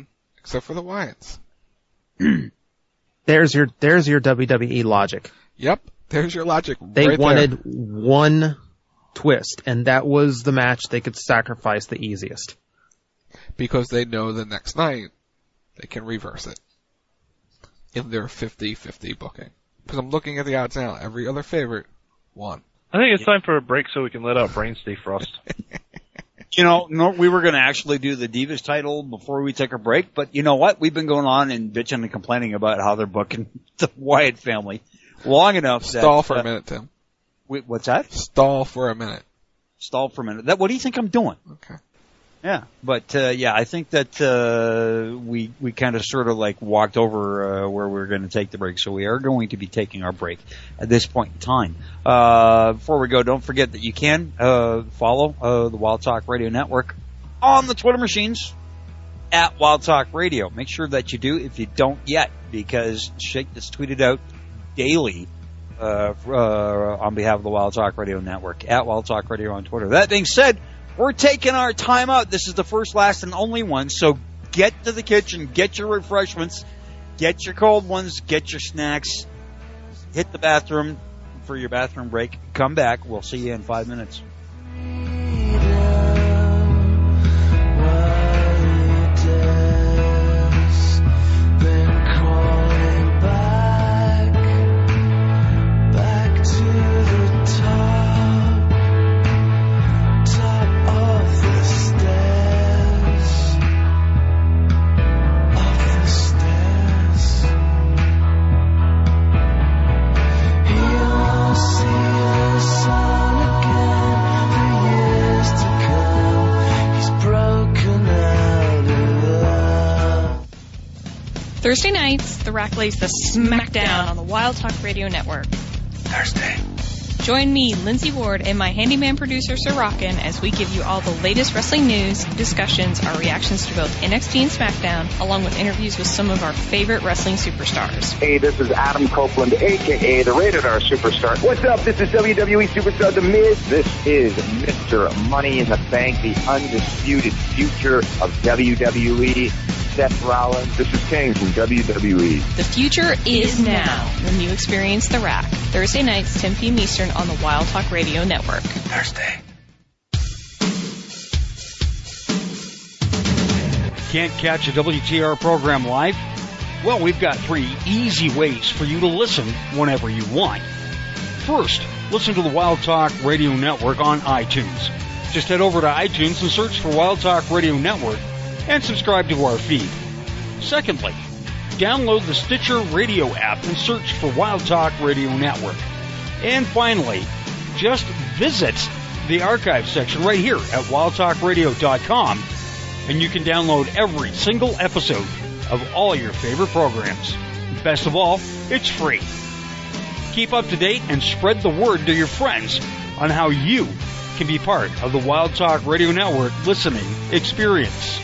except for the Wyatts. There's your WWE logic. Yep, there's your logic. They right wanted there. one twist, and that was the match they could sacrifice the easiest. Because they know the next night they can reverse it in their 50-50 booking. Because I'm looking at the odds now. Every other favorite won. I think it's time for a break so we can let out brains defrost. No, we were going to actually do the Divas title before we take a break, but you know what? We've been going on and bitching and complaining about how they're booking the Wyatt family long enough. Stall for a minute, Tim. What's that? Stall for a minute. What do you think I'm doing? Okay. Yeah, but I think that we kind of sort of like walked over where we were going to take the break, so we are going to be taking our break at this point in time. Before we go, don't forget that you can follow the Wild Talk Radio Network on the Twitter machines at Wild Talk Radio. Make sure that you do if you don't yet, because shit gets tweeted out daily on behalf of the Wild Talk Radio Network at Wild Talk Radio on Twitter. That being said, we're taking our time out. This is the first, last, and only one, so get to the kitchen, get your refreshments, get your cold ones, get your snacks, hit the bathroom for your bathroom break, come back. We'll see you in 5 minutes. Thursday nights, The Rack lays the smackdown on the Wild Talk Radio Network. Thursday. Join me, Lindsay Ward, and my handyman producer, Sir Rockin', as we give you all the latest wrestling news, discussions, our reactions to both NXT and SmackDown, along with interviews with some of our favorite wrestling superstars. Hey, this is Adam Copeland, a.k.a. the Rated R Superstar. What's up? This is WWE Superstar The Miz. This is Mr. Money in the Bank, the undisputed future of WWE. Seth Rollins. This is Kane from WWE. The future is now when you experience The Rack. Thursday nights, 10 p.m. Eastern on the Wild Talk Radio Network. Thursday. Can't catch a WTR program live? Well, we've got 3 easy ways for you to listen whenever you want. First, listen to the Wild Talk Radio Network on iTunes. Just head over to iTunes and search for Wild Talk Radio Network and subscribe to our feed. Secondly, download the Stitcher Radio app and search for Wild Talk Radio Network. And finally, just visit the archive section right here at wildtalkradio.com, and you can download every single episode of all your favorite programs. Best of all, it's free. Keep up to date and spread the word to your friends on how you can be part of the Wild Talk Radio Network listening experience.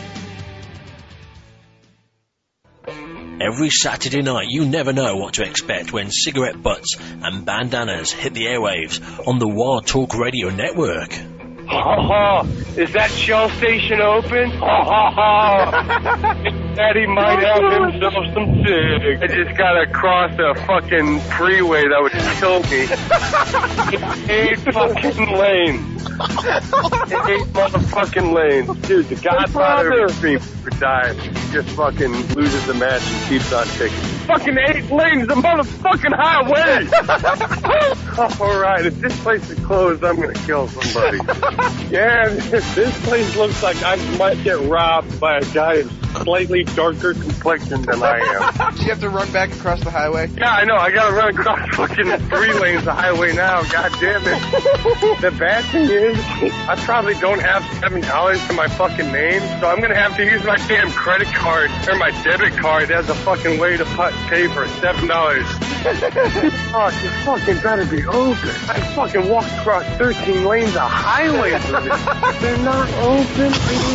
Every Saturday night, you never know what to expect when cigarette butts and bandanas hit the airwaves on the Wild Talk Radio Network. Ha ha! Is that Shell station open? Ha ha ha! Daddy might have himself some cigs. I just gotta cross a fucking freeway that would kill me. 8 fucking lanes. 8 motherfucking lanes. Dude, the Godfather of Extreme dies. He just fucking loses the match and keeps on ticking. Fucking 8 lanes, the motherfucking highway! Alright, if this place is closed, I'm gonna kill somebody. Yeah, this place looks like I might get robbed by a guy who's slightly darker complexion than I am. Do you have to run back across the highway? Yeah, I know. I gotta run across fucking 3 lanes of highway now. God damn it. The bad thing is, I probably don't have $7 to my fucking name, so I'm gonna have to use my damn credit card or my debit card as a fucking way to pay for $7. Oh, you fucking better be open. I fucking walked across 13 lanes of highway. They're not open.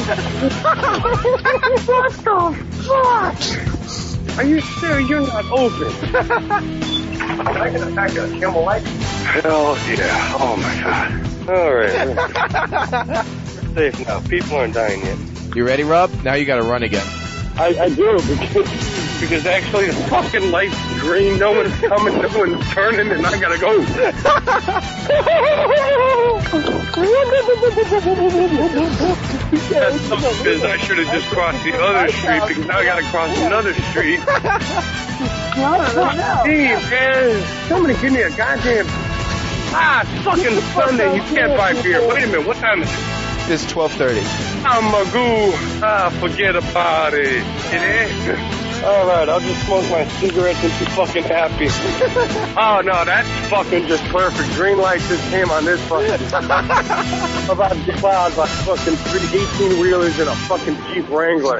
What the fuck? Are you serious? You're not open. I got a camel light. Hell yeah. Oh my god. Alright. We're safe now. People aren't dying yet. You ready, Rob? Now you gotta run again. I do, because actually the fucking light's green, no one's coming, no one's turning, and I gotta go. That's because I should have just crossed the other street, because now I gotta cross another street. Steve, man, somebody give me a goddamn... it's fucking Sunday, you can't buy beer. Wait a minute, what time is it? It's 12:30. I'm Magoo. Forget about it. Alright, I'll just smoke my cigarettes and be fucking happy. Oh no, that's fucking just perfect. Green light just came on this fucking... about to get plowed by fucking 18-wheelers and a fucking Jeep Wrangler.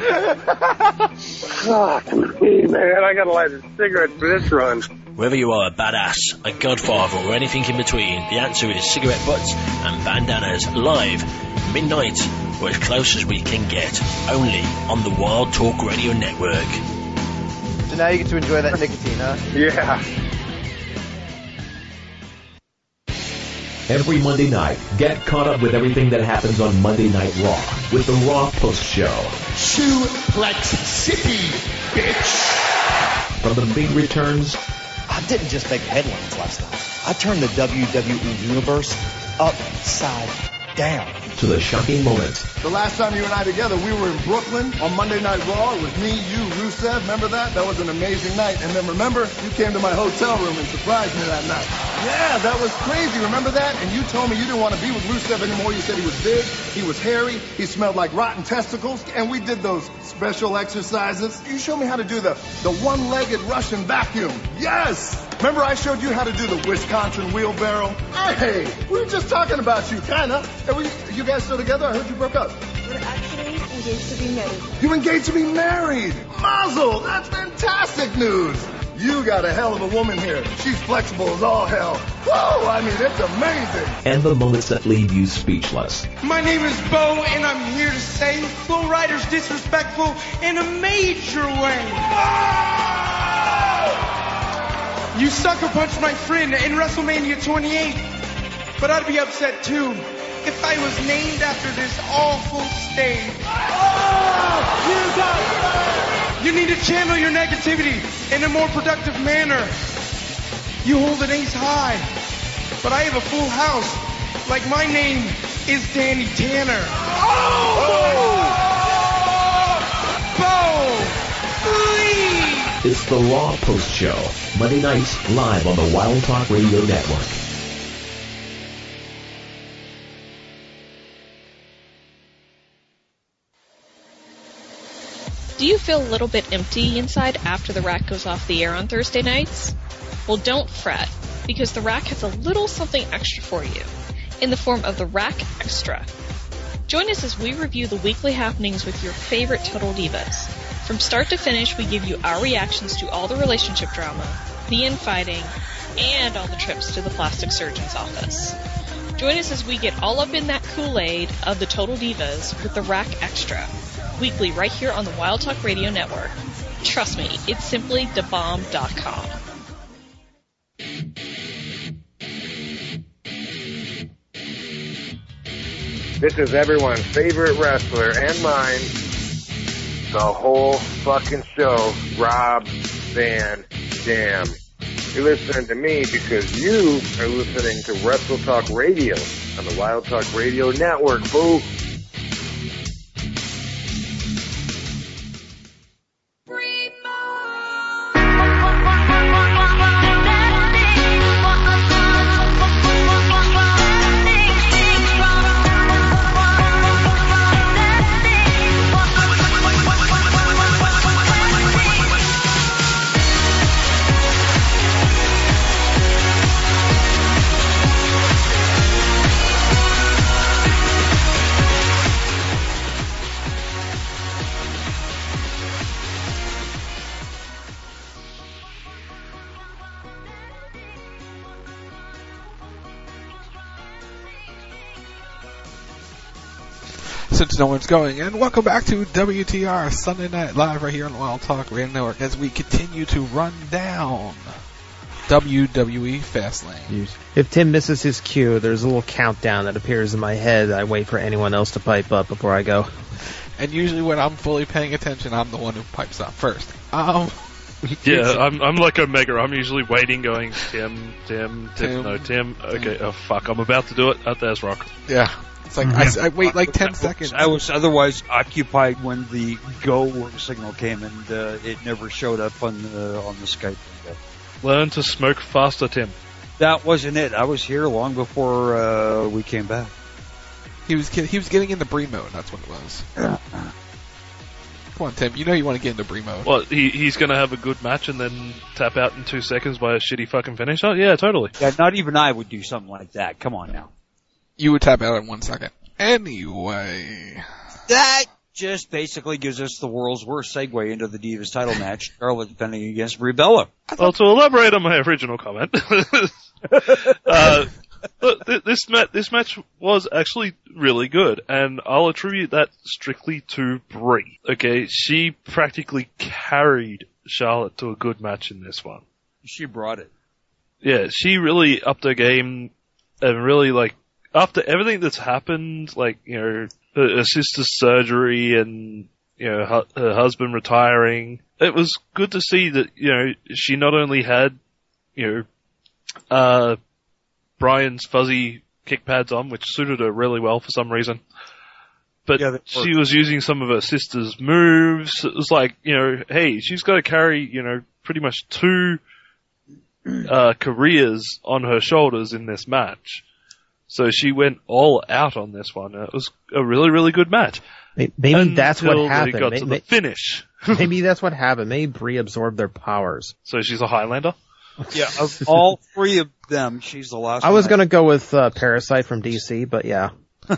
Fuck me, man. I gotta light a cigarette for this run. Whether you are a badass, a godfather, or anything in between, the answer is cigarette butts and bandanas live, midnight, or as close as we can get, only on the Wild Talk Radio Network. So now you get to enjoy that nicotine, huh? Yeah. Every Monday night, get caught up with everything that happens on Monday Night Raw with the Raw Post Show. Suplex City, bitch! From the big returns... I didn't just make headlines last night. I turned the WWE Universe upside down. To the shocking moment. The last time you and I together, we were in Brooklyn on Monday Night Raw. It was me, you, Rusev. Remember that? That was an amazing night. And then remember, you came to my hotel room and surprised me that night. Yeah, that was crazy. Remember that? And you told me you didn't want to be with Rusev anymore. You said he was big, he was hairy, he smelled like rotten testicles. And we did those special exercises. You showed me how to do the one-legged Russian vacuum. Yes! Remember I showed you how to do the Wisconsin wheelbarrow? Hey, we were just talking about you, kinda. You guys still together? I heard you broke up. We're actually engaged to be married. You engaged to be married? Mazel! That's fantastic news! You got a hell of a woman here. She's flexible as all hell. Whoa! I mean, it's amazing. And the moments that leave you speechless. My name is Bo, and I'm here to say Flow Rider's disrespectful in a major way. You sucker punched my friend in WrestleMania 28, but I'd be upset too if I was named after this awful stage. You need to channel your negativity in a more productive manner. You hold an ace high, but I have a full house. Like my name is Danny Tanner. Bo! Please! It's the Raw Post Show, Monday nights live on the Wild Talk Radio Network. Do you feel a little bit empty inside after the Rack goes off the air on Thursday nights? Well, don't fret, because the Rack has a little something extra for you, in the form of the Rack Extra. Join us as we review the weekly happenings with your favorite Total Divas. From start to finish, we give you our reactions to all the relationship drama, the infighting, and all the trips to the plastic surgeon's office. Join us as we get all up in that Kool-Aid of the Total Divas with the Rack Extra, weekly right here on the Wild Talk Radio Network. Trust me, it's simply thebomb.com. This is everyone's favorite wrestler and mine, the whole fucking show, Rob Van Dam. You're listening to me because you are listening to Wrestle Talk Radio on the Wild Talk Radio Network, boo. Since no one's going in, welcome back to WTR Sunday Night Live right here on the Wild Talk Radio Network as we continue to run down WWE Fastlane. If Tim misses his cue, there's a little countdown that appears in my head. I wait for anyone else to pipe up before I go. And usually when I'm fully paying attention, I'm the one who pipes up first. Yeah, I'm like Omega. I'm usually waiting, going, Tim. Okay, oh fuck, I'm about to do it. Oh, there's Rock. Yeah. It's like, I wait like 10 seconds. I was otherwise occupied when the go signal came, and it never showed up on the Skype. Learn to smoke faster, Tim. That wasn't it. I was here long before we came back. He was getting into Brie mode. That's what it was. Come on, Tim. You know you want to get into Brie mode. Well, he's going to have a good match and then tap out in 2 seconds by a shitty fucking finish? Oh, yeah, totally. Yeah, not even I would do something like that. Come on now. You would tap out in 1 second. Anyway. That just basically gives us the world's worst segue into the Divas title match. Charlotte defending against Brie Bella. Well, to elaborate on my original comment, this match was actually really good, and I'll attribute that strictly to Brie. Okay, she practically carried Charlotte to a good match in this one. She brought it. Yeah, she really upped her game, and really, like, after everything that's happened, like, you know, her sister's surgery and, you know, her husband retiring, it was good to see that, you know, she not only had, you know, Brian's fuzzy kick pads on, which suited her really well for some reason, but she was using some of her sister's moves. It was like, you know, hey, she's got to carry, you know, pretty much 2 careers on her shoulders in this match. So she went all out on this one. It was a really, really good match. Maybe that's what happened. They got to the finish. Maybe that's what happened. Maybe Brie absorbed their powers. So she's a Highlander? Yeah, of all 3 of them, she's the last one. I was going to go with Parasite from DC, but yeah.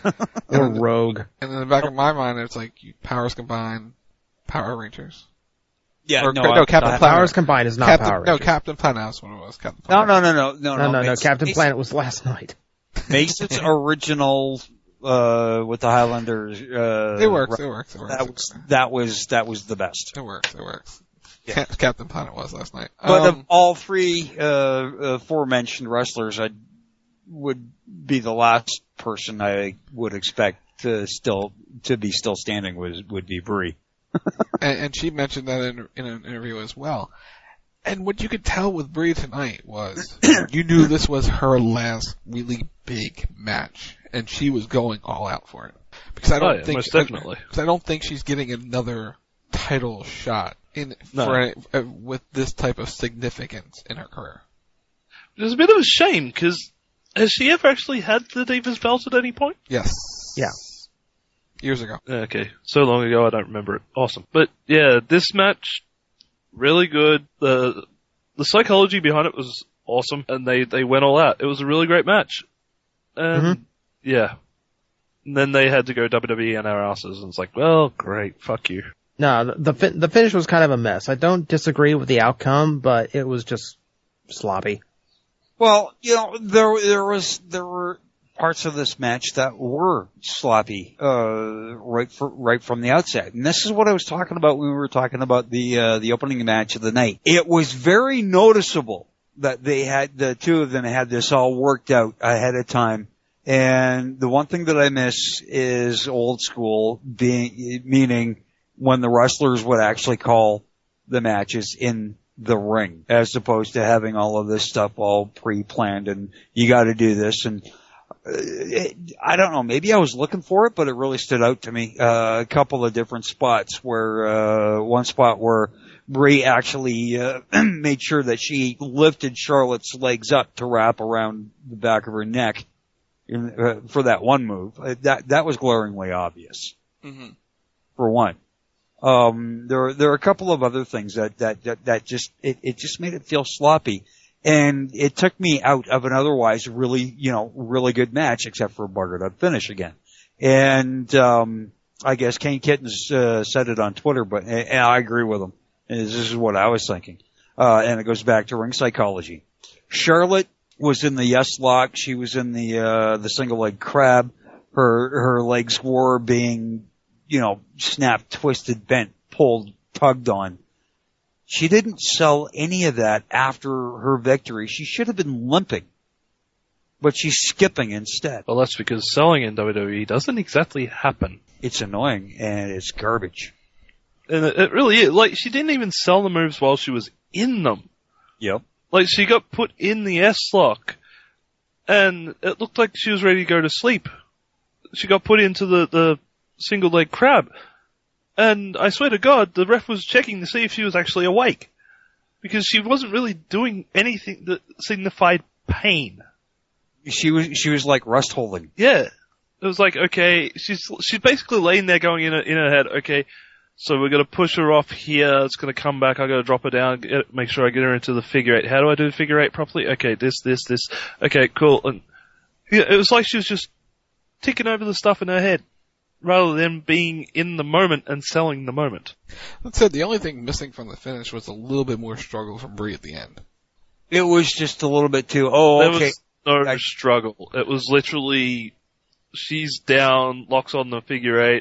Or Rogue. And in the back of my mind, it's like powers combined, Power Rangers. Yeah, or, no, Captain Planet. Powers combined is not Power Rangers. No, Captain Planet, that's what it was. Captain Planet. No. Captain Planet was last night. Mason's original with the Highlanders. It works. That was the best. It works. Yeah. Captain Planet was last night. But of all 3 aforementioned wrestlers, I would be the last person I would expect to be still standing would be Brie. and she mentioned that in an interview as well. And what you could tell with Brie tonight was you knew this was her last really big match, and she was going all out for it. Because I don't think most definitely. Because I don't think she's getting another title shot with this type of significance in her career. It's a bit of a shame, because has she ever actually had the Divas belt at any point? Yes. Yeah. Years ago. Okay. So long ago, I don't remember it. Awesome. But yeah, this match, really good. The psychology behind it was awesome, and they went all out. It was a really great match. And yeah. And then they had to go WWE on our asses, and it's like, well, great, fuck you. No, the finish was kind of a mess. I don't disagree with the outcome, but it was just sloppy. Well, you know, there were parts of this match that were sloppy, right from the outset. And this is what I was talking about when we were talking about the opening match of the night. It was very noticeable that the 2 of them had this all worked out ahead of time. And the one thing that I miss is old school, meaning when the wrestlers would actually call the matches in the ring, as opposed to having all of this stuff all pre-planned and you got to do this. And I don't know, maybe I was looking for it, but it really stood out to me. A couple of different spots where one spot where Brie actually made sure that she lifted Charlotte's legs up to wrap around the back of her neck for that one move. That was glaringly obvious. Mm-hmm. For one. There are a couple of other things that just, it just made it feel sloppy. And it took me out of an otherwise really good match, except for a buggered up finish again. And, I guess Kane Kittens, said it on Twitter, and I agree with him. This is what I was thinking. And it goes back to ring psychology. Charlotte was in the yes lock. She was in the single leg crab. Her legs were being, snapped, twisted, bent, pulled, tugged on. She didn't sell any of that after her victory. She should have been limping. but she's skipping instead. Well, that's because selling in WWE doesn't exactly happen. It's annoying, and it's garbage. And it really is. Like, she didn't even sell the moves while she was in them. Yep. Like, she got put in the S-lock, and it looked like she was ready to go to sleep. She got put into the single leg crab. And I swear to God, the ref was checking to see if she was actually awake. Because she wasn't really doing anything that signified pain. She was like rust holding. Yeah. It was like, okay, she's basically laying there going in her head, okay, so we're gonna push her off here, it's gonna come back, I gotta drop her down, make sure I get her into the figure eight. How do I do the figure eight properly? Okay, this. Okay, cool. And yeah, it was like she was just ticking over the stuff in her head, rather than being in the moment and selling the moment. That said, the only thing missing from the finish was a little bit more struggle from Brie at the end. It was just a little bit too, There was no struggle. It was literally, she's down, locks on the figure eight,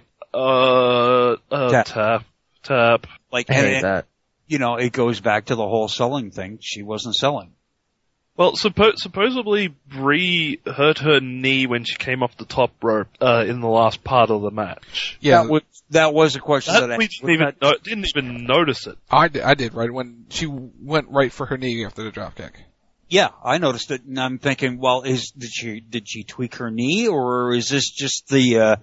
tap. Like, I hate that. You know, it goes back to the whole selling thing. She wasn't selling. Well, supposedly Brie hurt her knee when she came off the top rope in the last part of the match. Yeah, that was a question that we didn't even notice it. I did, right when she went right for her knee after the dropkick. Yeah, I noticed it, and I'm thinking, well, did she tweak her knee, or is this just the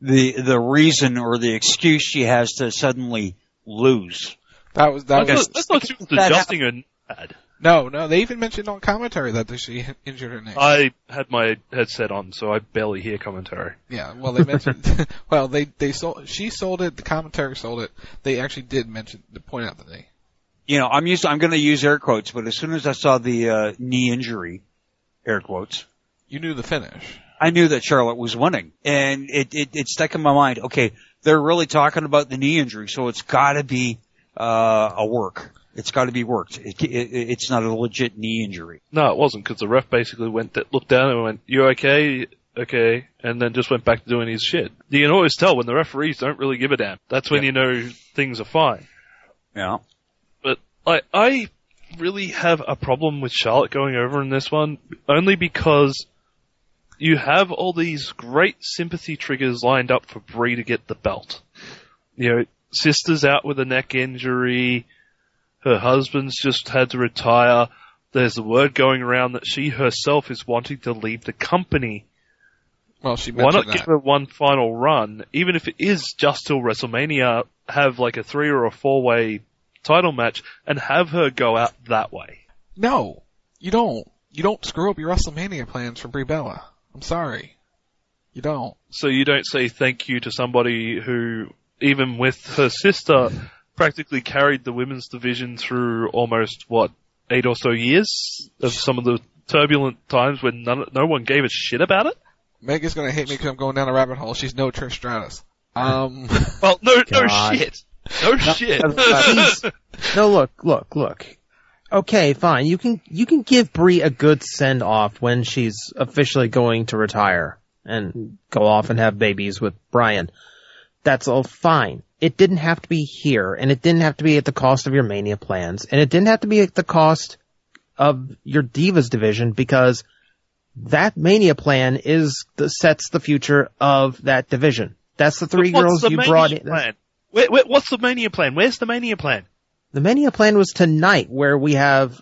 reason or the excuse she has to suddenly lose? I thought she was adjusting her knee. No, they even mentioned on commentary that she injured her knee. I had my headset on, so I barely hear commentary. Yeah, well, they mentioned, well, she sold it, the commentary sold it. They actually did point out the knee. You know, I'm going to use air quotes, but as soon as I saw the knee injury, air quotes, you knew the finish. I knew that Charlotte was winning, and it stuck in my mind. Okay, they're really talking about the knee injury, so it's got to be a work. It's got to be worked. It's not a legit knee injury. No, it wasn't, because the ref basically looked down and went, "You okay?" Okay, and then just went back to doing his shit. You can always tell when the referees don't really give a damn. That's when you know things are fine. Yeah. But I really have a problem with Charlotte going over in this one, only because you have all these great sympathy triggers lined up for Brie to get the belt. You know, sister's out with a neck injury, her husband's just had to retire, there's the word going around that she herself is wanting to leave the company. Well, she mentioned Why not give her one final run, even if it is just till WrestleMania, have like a 3 or a 4-way title match, and have her go out that way. No, you don't. You don't screw up your WrestleMania plans for Brie Bella. I'm sorry. You don't. So you don't say thank you to somebody who, even with her sister, practically carried the women's division through almost, 8 or so years of some of the turbulent times when no one gave a shit about it? Mega's gonna hate me because I'm going down a rabbit hole. She's no Trish Stratus. Well, no shit. No shit. No, look. Okay, fine. You can give Brie a good send off when she's officially going to retire and go off and have babies with Brian. That's all fine. It didn't have to be here, and it didn't have to be at the cost of your Mania plans, and it didn't have to be at the cost of your Divas division, because that Mania plan sets the future of that division. That's the three girls you brought in. What's the Mania plan? Where's the Mania plan? The Mania plan was tonight, where we have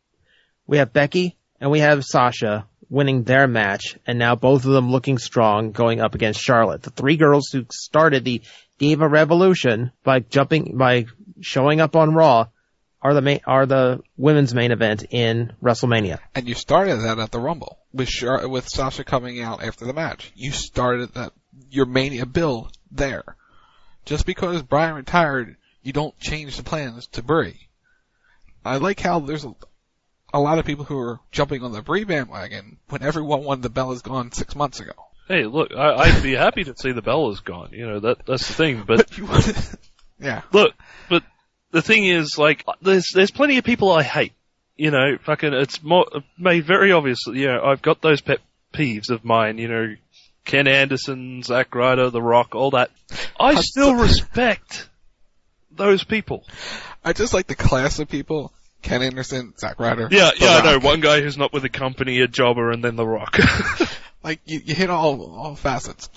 Becky and we have Sasha winning their match, and now both of them looking strong going up against Charlotte. The three girls who started the Diva Revolution by showing up on Raw are the women's main event in WrestleMania. And you started that at the Rumble with Sasha coming out after the match. You started your Mania build there. Just because Brian retired, you don't change the plans to Brie. I like how there's a lot of people who are jumping on the Brie bandwagon when everyone wanted the Bella's gone 6 months ago. Hey, look, I'd be happy to see the Bella's gone. You know, that's the thing. But yeah. Look, but the thing is, like, there's plenty of people I hate. You know, it's made very obvious. You know, I've got those pet peeves of mine. You know, Ken Anderson, Zack Ryder, The Rock, all that. I still respect those people. I just like the class of people. Ken Anderson, Zack Ryder. Yeah, I know. Rock. One guy who's not with the company, a jobber, and then The Rock. Like, you hit all facets.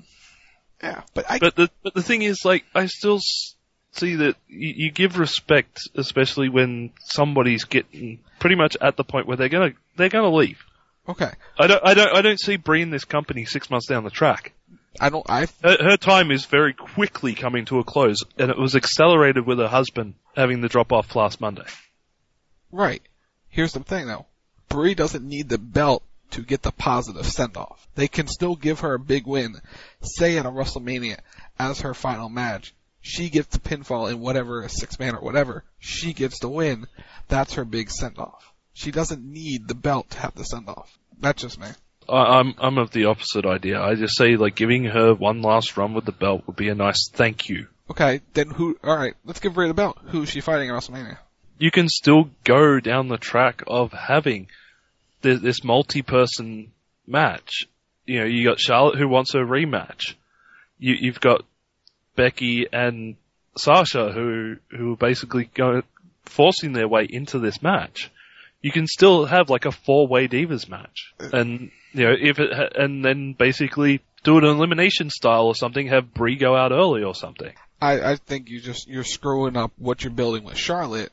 Yeah, but the thing is, like, I still see that you give respect, especially when somebody's getting pretty much at the point where they're gonna leave. Okay. I don't see Brie in this company 6 months down the track. Her time is very quickly coming to a close, and it was accelerated with her husband having the drop off last Monday. Right. Here's the thing though. Brie doesn't need the belt to get the positive send off. They can still give her a big win, say at a WrestleMania as her final match. She gets the pinfall in whatever, a 6-man or whatever. She gets the win. That's her big send off. She doesn't need the belt to have the send off. That's just me. I'm of the opposite idea. I just say, like, giving her one last run with the belt would be a nice thank you. Okay, then alright, let's give Brie the belt. Who's she fighting at WrestleMania? You can still go down the track of having this multi-person match. You know, you got Charlotte who wants a rematch. You've got Becky and Sasha who are basically forcing their way into this match. You can still have like a 4-way Divas match, and you know and then basically do it an elimination style or something. Have Brie go out early or something. I think you're screwing up what you're building with Charlotte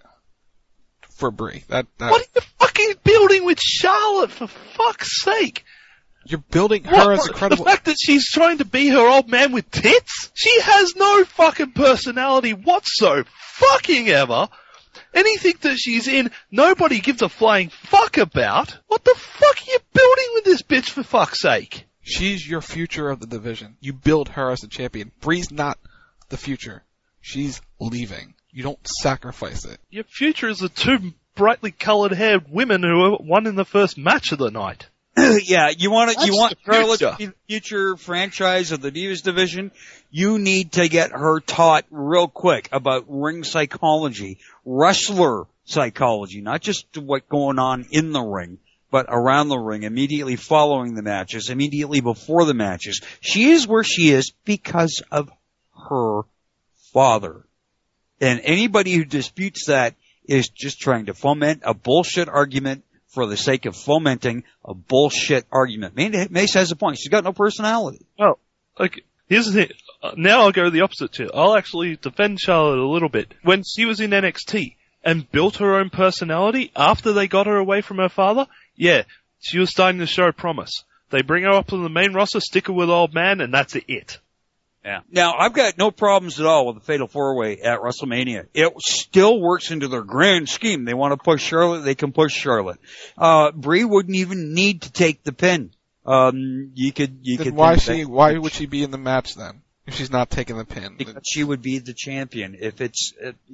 for Brie. What are you fucking building with Charlotte, for fuck's sake? You're building her as a credible... The fact that she's trying to be her old man with tits? She has no fucking personality whatsoever. Fucking ever. Anything that she's in, nobody gives a flying fuck about. What the fuck are you building with this bitch, for fuck's sake? She's your future of the division. You build her as a champion. Brie's not the future. She's leaving. You don't sacrifice it. Your future is the two brightly coloured haired women who won in the first match of the night. Yeah, you want Charlotte to be the future franchise of the Divas division? You need to get her taught real quick about ring psychology, wrestler psychology, not just what's going on in the ring, but around the ring, immediately following the matches, immediately before the matches. She is where she is because of her father. And anybody who disputes that is just trying to foment a bullshit argument for the sake of fomenting a bullshit argument. Mace has a point. She's got no personality. Well, like, here's the thing. Now I'll go the opposite too. I'll actually defend Charlotte a little bit. When she was in NXT and built her own personality after they got her away from her father, yeah, she was starting to show promise. They bring her up to the main roster, stick her with old man, and that's it. Yeah. Now, I've got no problems at all with the Fatal 4-Way at WrestleMania. It still works into their grand scheme. They want to push Charlotte, they can push Charlotte. Brie wouldn't even need to take the pin. You could. Why would she be in the match then? If she's not taking the pin? Because she would be the champion. If it's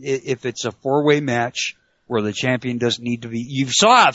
a 4-way match where the champion doesn't need to be, you saw a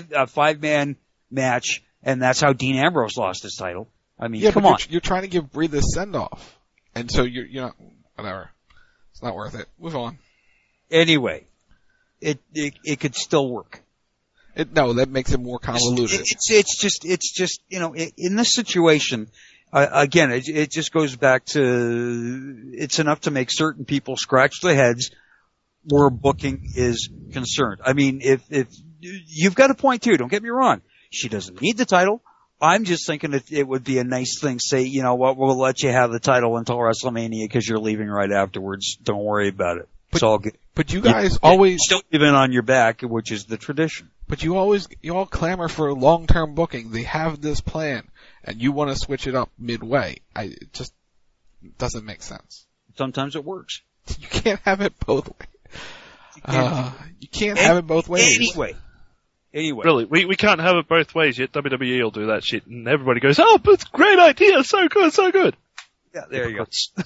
5-man match, and that's how Dean Ambrose lost his title. I mean, come on. You're trying to give Brie the send off. And so you're not, whatever. It's not worth it. Move on. Anyway, it could still work. No, that makes it more convoluted. It's just, you know, in this situation, again, it just goes back to, it's enough to make certain people scratch their heads where booking is concerned. I mean, if you've got a point too, don't get me wrong. She doesn't need the title. I'm just thinking it would be a nice thing. Say, you know what, we'll let you have the title until WrestleMania because you're leaving right afterwards. Don't worry about it. It's all good. But you guys always still even on your back, which is the tradition. But you all clamor for long-term booking. They have this plan, and you want to switch it up midway. It just doesn't make sense. Sometimes it works. You can't have it both ways. You can't have it both ways. Anyway. Really, we can't have it both ways yet. WWE will do that shit, and everybody goes, oh, but it's a great idea, so good, so good. Yeah, there you go.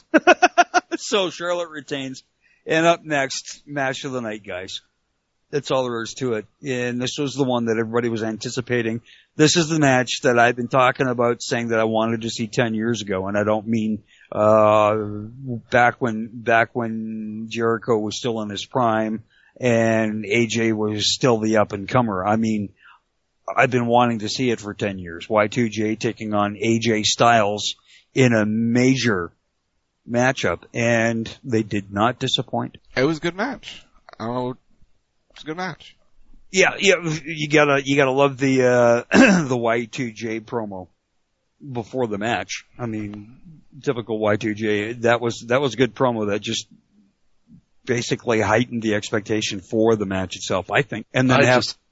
So Charlotte retains. And up next, match of the night, guys. That's all there is to it. And this was the one that everybody was anticipating. This is the match that I've been talking about, saying that I wanted to see 10 years ago, and I don't mean back when Jericho was still in his prime and AJ was still the up-and-comer. I mean, I've been wanting to see it for 10 years. Y2J taking on AJ Styles in a major matchup, and they did not disappoint. It was a good match. I don't know. It's a good match. Yeah, you gotta love the the Y2J promo before the match. I mean, typical Y2J. That was a good promo that just basically heightened the expectation for the match itself, I think. And then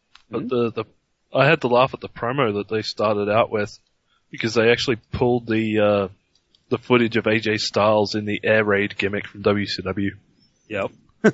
I had to laugh at the promo that they started out with because they actually pulled the footage of AJ Styles in the Air Raid gimmick from WCW. Yep.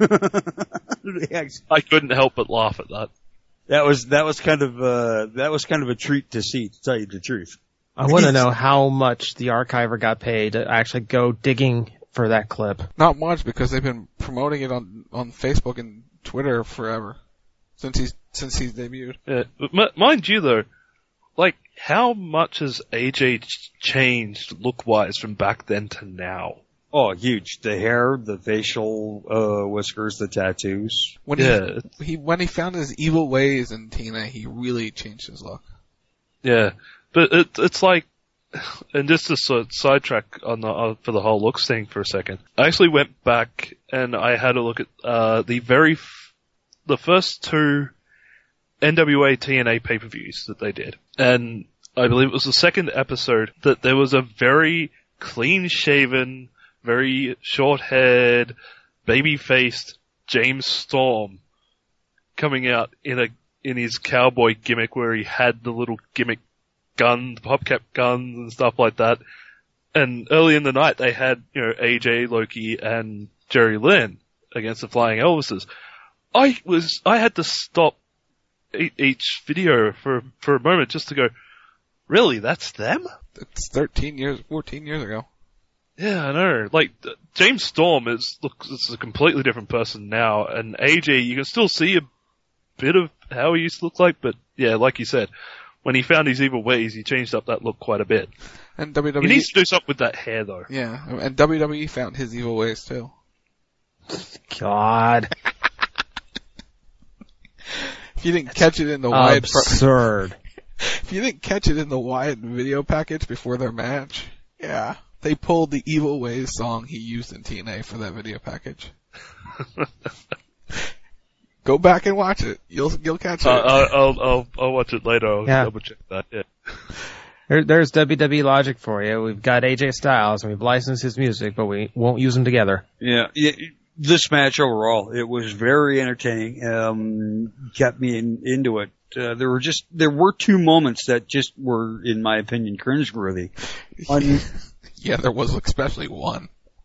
I couldn't help but laugh at that. That was kind of a treat to see, to tell you the truth. I want to know how much the archiver got paid to actually go digging for that clip. Not much, because they've been promoting it on Facebook and Twitter forever since he's debuted. Yeah, but mind you though, like how much has AJ changed look-wise from back then to now? Oh, huge. The hair, the facial whiskers, the tattoos. When he found his evil ways in TNA, he really changed his look. Yeah, but it's like, and just to sort of sidetrack on for the whole looks thing for a second. I actually went back and I had a look at the first two NWA TNA pay-per-views that they did, and I believe it was the second episode that there was a very clean-shaven, very short-haired, baby-faced James Storm coming out in his cowboy gimmick where he had the little gimmick gun, the PopCap guns and stuff like that. And early in the night they had, AJ, Loki and Jerry Lynn against the Flying Elvises. I had to stop each video for a moment just to go, really, that's them? It's 14 years ago. Yeah, I know. Like, James Storm is a completely different person now, and AJ, you can still see a bit of how he used to look like, but yeah, like you said, when he found his evil ways, he changed up that look quite a bit. And WWE... He needs to do something with that hair, though. Yeah, and WWE found his evil ways, too. God. If you didn't catch it in the Wyatt... Absurd. If you didn't catch it in the Wyatt video package before their match, yeah, they pulled the Evil Ways song he used in TNA for that video package. Go back and watch it. You'll catch it. I'll watch it later. I'll double check that. Yeah. There's WWE logic for you. We've got AJ Styles and we've licensed his music, but we won't use them together. Yeah. This match overall, it was very entertaining. Kept me into it. There were two moments that just were, in my opinion, cringeworthy. Yeah, there was especially one.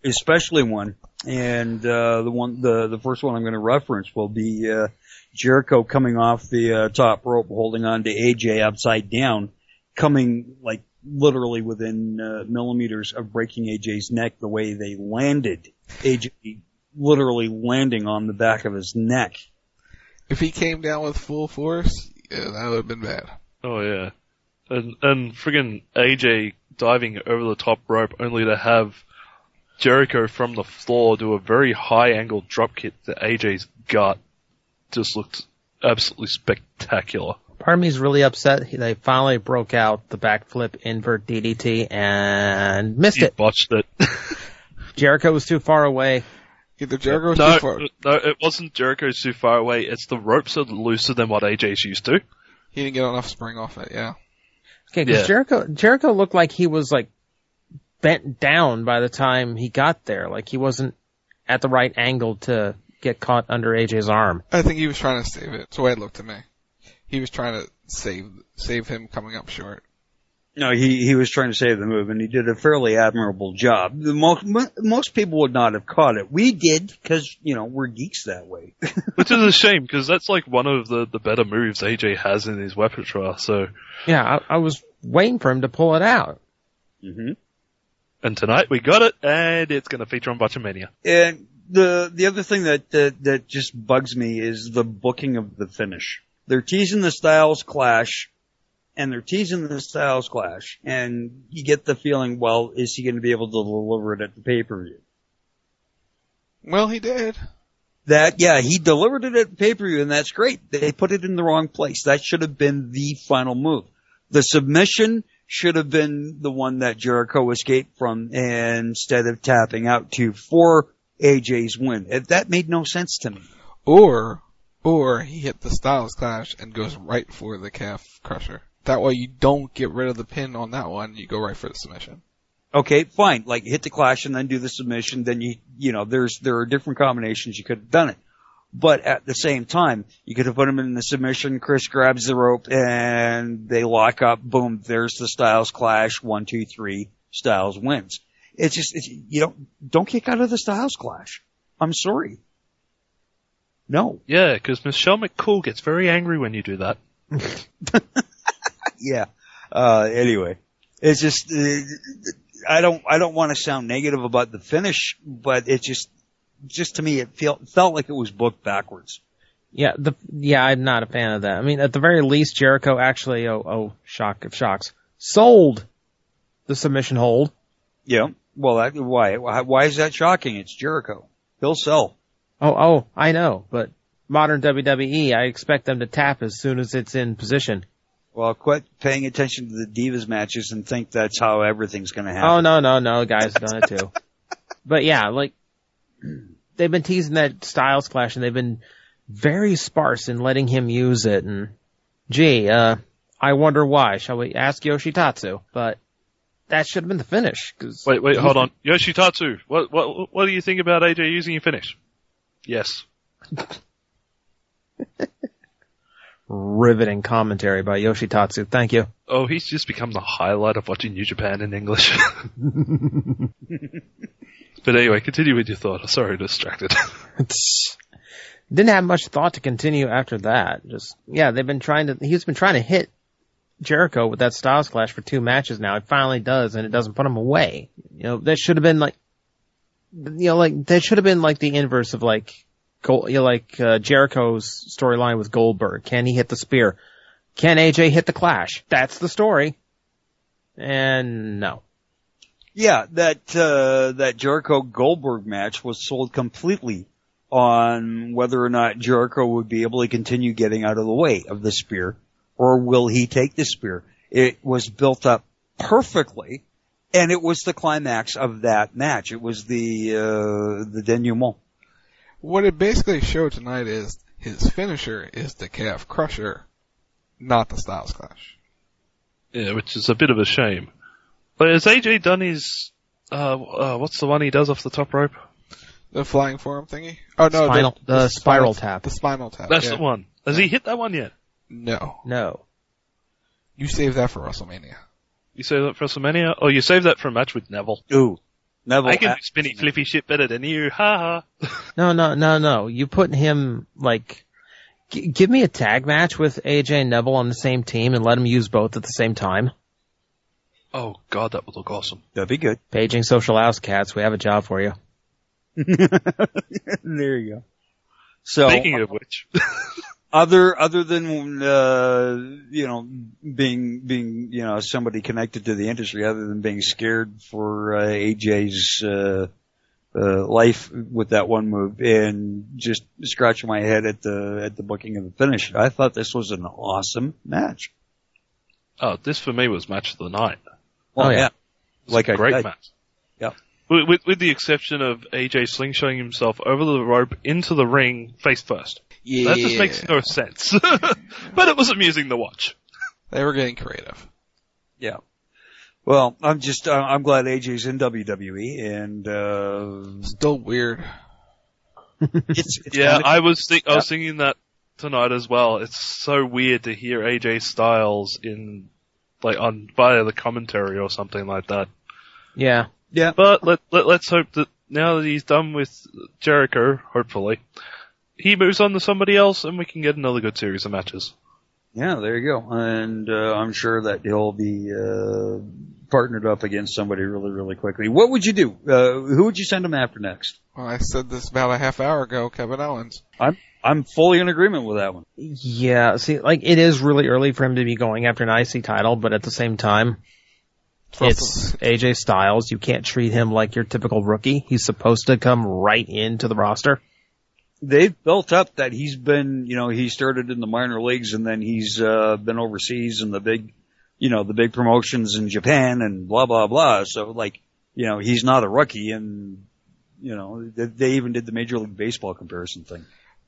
And the first one I'm going to reference will be Jericho coming off the top rope, holding on to AJ upside down, coming like literally within millimeters of breaking AJ's neck. The way they landed, AJ literally landing on the back of his neck. If he came down with full force, yeah, that would have been bad. Oh yeah, and friggin' AJ diving over the top rope only to have Jericho from the floor do a very high angle drop kick to AJ's gut. Just looked absolutely spectacular. Part of me is really upset. They finally broke out the backflip invert DDT and missed it. Botched it. Jericho was too far away. Either Jericho was too far. No, it wasn't Jericho's too far away. It's the ropes are looser than what AJ's used to. He didn't get enough spring off it, yeah. Okay, because Jericho looked like he was like bent down by the time he got there. Like he wasn't at the right angle to get caught under AJ's arm. I think he was trying to save it. That's the way it looked to me. He was trying to save him coming up short. No, he was trying to save the move, and he did a fairly admirable job. Most people would not have caught it. We did, because, we're geeks that way. Which is a shame, because that's like one of the better moves AJ has in his repertoire, so... Yeah, I was waiting for him to pull it out. Mm-hmm. And tonight we got it, and it's going to feature on Botchamania. And the other thing that just bugs me is the booking of the finish. They're teasing the Styles Clash, and you get the feeling, well, is he going to be able to deliver it at the pay-per-view? Well, he did. He delivered it at the pay-per-view, and that's great. They put it in the wrong place. That should have been the final move. The submission should have been the one that Jericho escaped from instead of tapping out to for AJ's win. That made no sense to me. Or Or he hit the Styles Clash and goes right for the calf crusher. That way you don't get rid of the pin on that one, you go right for the submission. Okay, fine. Like hit the Clash and then do the submission, then there are different combinations you could have done it. But at the same time, you could have put him in the submission, Chris grabs the rope and they lock up, boom, there's the Styles Clash, 1, 2, 3, Styles wins. Don't kick out of the Styles Clash. I'm sorry. No. Yeah, because Michelle McCool gets very angry when you do that. Yeah. Anyway, it's just, I don't want to sound negative about the finish, but it just to me, it felt like it was booked backwards. Yeah, I'm not a fan of that. I mean, at the very least, Jericho actually, shock of shocks, sold the submission hold. Yeah. Well, why is that shocking? It's Jericho. He'll sell. Oh, I know, but modern WWE, I expect them to tap as soon as it's in position. Well, quit paying attention to the Divas matches and think that's how everything's going to happen. Oh, no, guys have done it too. But yeah, like, they've been teasing that Styles Clash and they've been very sparse in letting him use it. And, I wonder why. Shall we ask Yoshitatsu? But that should have been the finish. Wait, hold on. Yoshitatsu, what do you think about AJ using your finish? Yes. Riveting commentary by Yoshitatsu. Thank you. Oh, he's just become the highlight of watching New Japan in English. But anyway, continue with your thought. Sorry, distracted. Didn't have much thought to continue after that. He's been trying to hit Jericho with that Styles Clash for 2 matches now. It finally does, and it doesn't put him away. That should have been the inverse of Jericho's storyline with Goldberg. Can he hit the spear? Can AJ hit the Clash? That's the story. And no. Yeah, that Jericho Goldberg match was sold completely on whether or not Jericho would be able to continue getting out of the way of the spear, or will he take the spear. It was built up perfectly, and it was the climax of that match. It was the denouement. What it basically showed tonight is his finisher is the calf crusher, not the Styles Clash. Yeah, which is a bit of a shame. But has AJ done his, what's the one he does off the top rope? The flying forearm thingy? Oh no, the spiral tap. The spinal tap. That's the one. Has he hit that one yet? No. You save that for WrestleMania. You save that for WrestleMania? Oh, you save that for a match with Neville. Ooh. Neville. I can do spinny flippy shit better than you. Ha ha. No. You put him, give me a tag match with AJ and Neville on the same team and let him use both at the same time. Oh god, that would look awesome. That'd be good. Paging Social House Cats, we have a job for you. There you go. So, speaking of which, other than being somebody connected to the industry, other than being scared for AJ's life with that one move, and just scratching my head at the booking of the finish, I thought this was an awesome match. Oh, this for me was match of the night. Well, yeah. Like a great match. Yeah. With the exception of AJ slingshotting himself over the rope into the ring face first. Yeah. That just makes no sense. But it was amusing to watch. They were getting creative. Yeah. Well, I'm glad AJ's in WWE and, still weird. It's yeah, I was thinking that tonight as well. It's so weird to hear AJ Styles via the commentary or something like that. Yeah. Yeah. But let's hope that now that he's done with Jericho, hopefully, he moves on to somebody else and we can get another good series of matches. Yeah, there you go. And I'm sure that he'll be partnered up against somebody really, really quickly. What would you do? Who would you send him after next? Well, I said this about a half hour ago, Kevin Owens. I'm fully in agreement with that one. Yeah, see, it is really early for him to be going after an IC title, but at the same time, it's AJ Styles. You can't treat him like your typical rookie. He's supposed to come right into the roster. They've built up that he's been, he started in the minor leagues and then he's been overseas in the big promotions in Japan and blah, blah, blah. So he's not a rookie and, they even did the Major League Baseball comparison thing.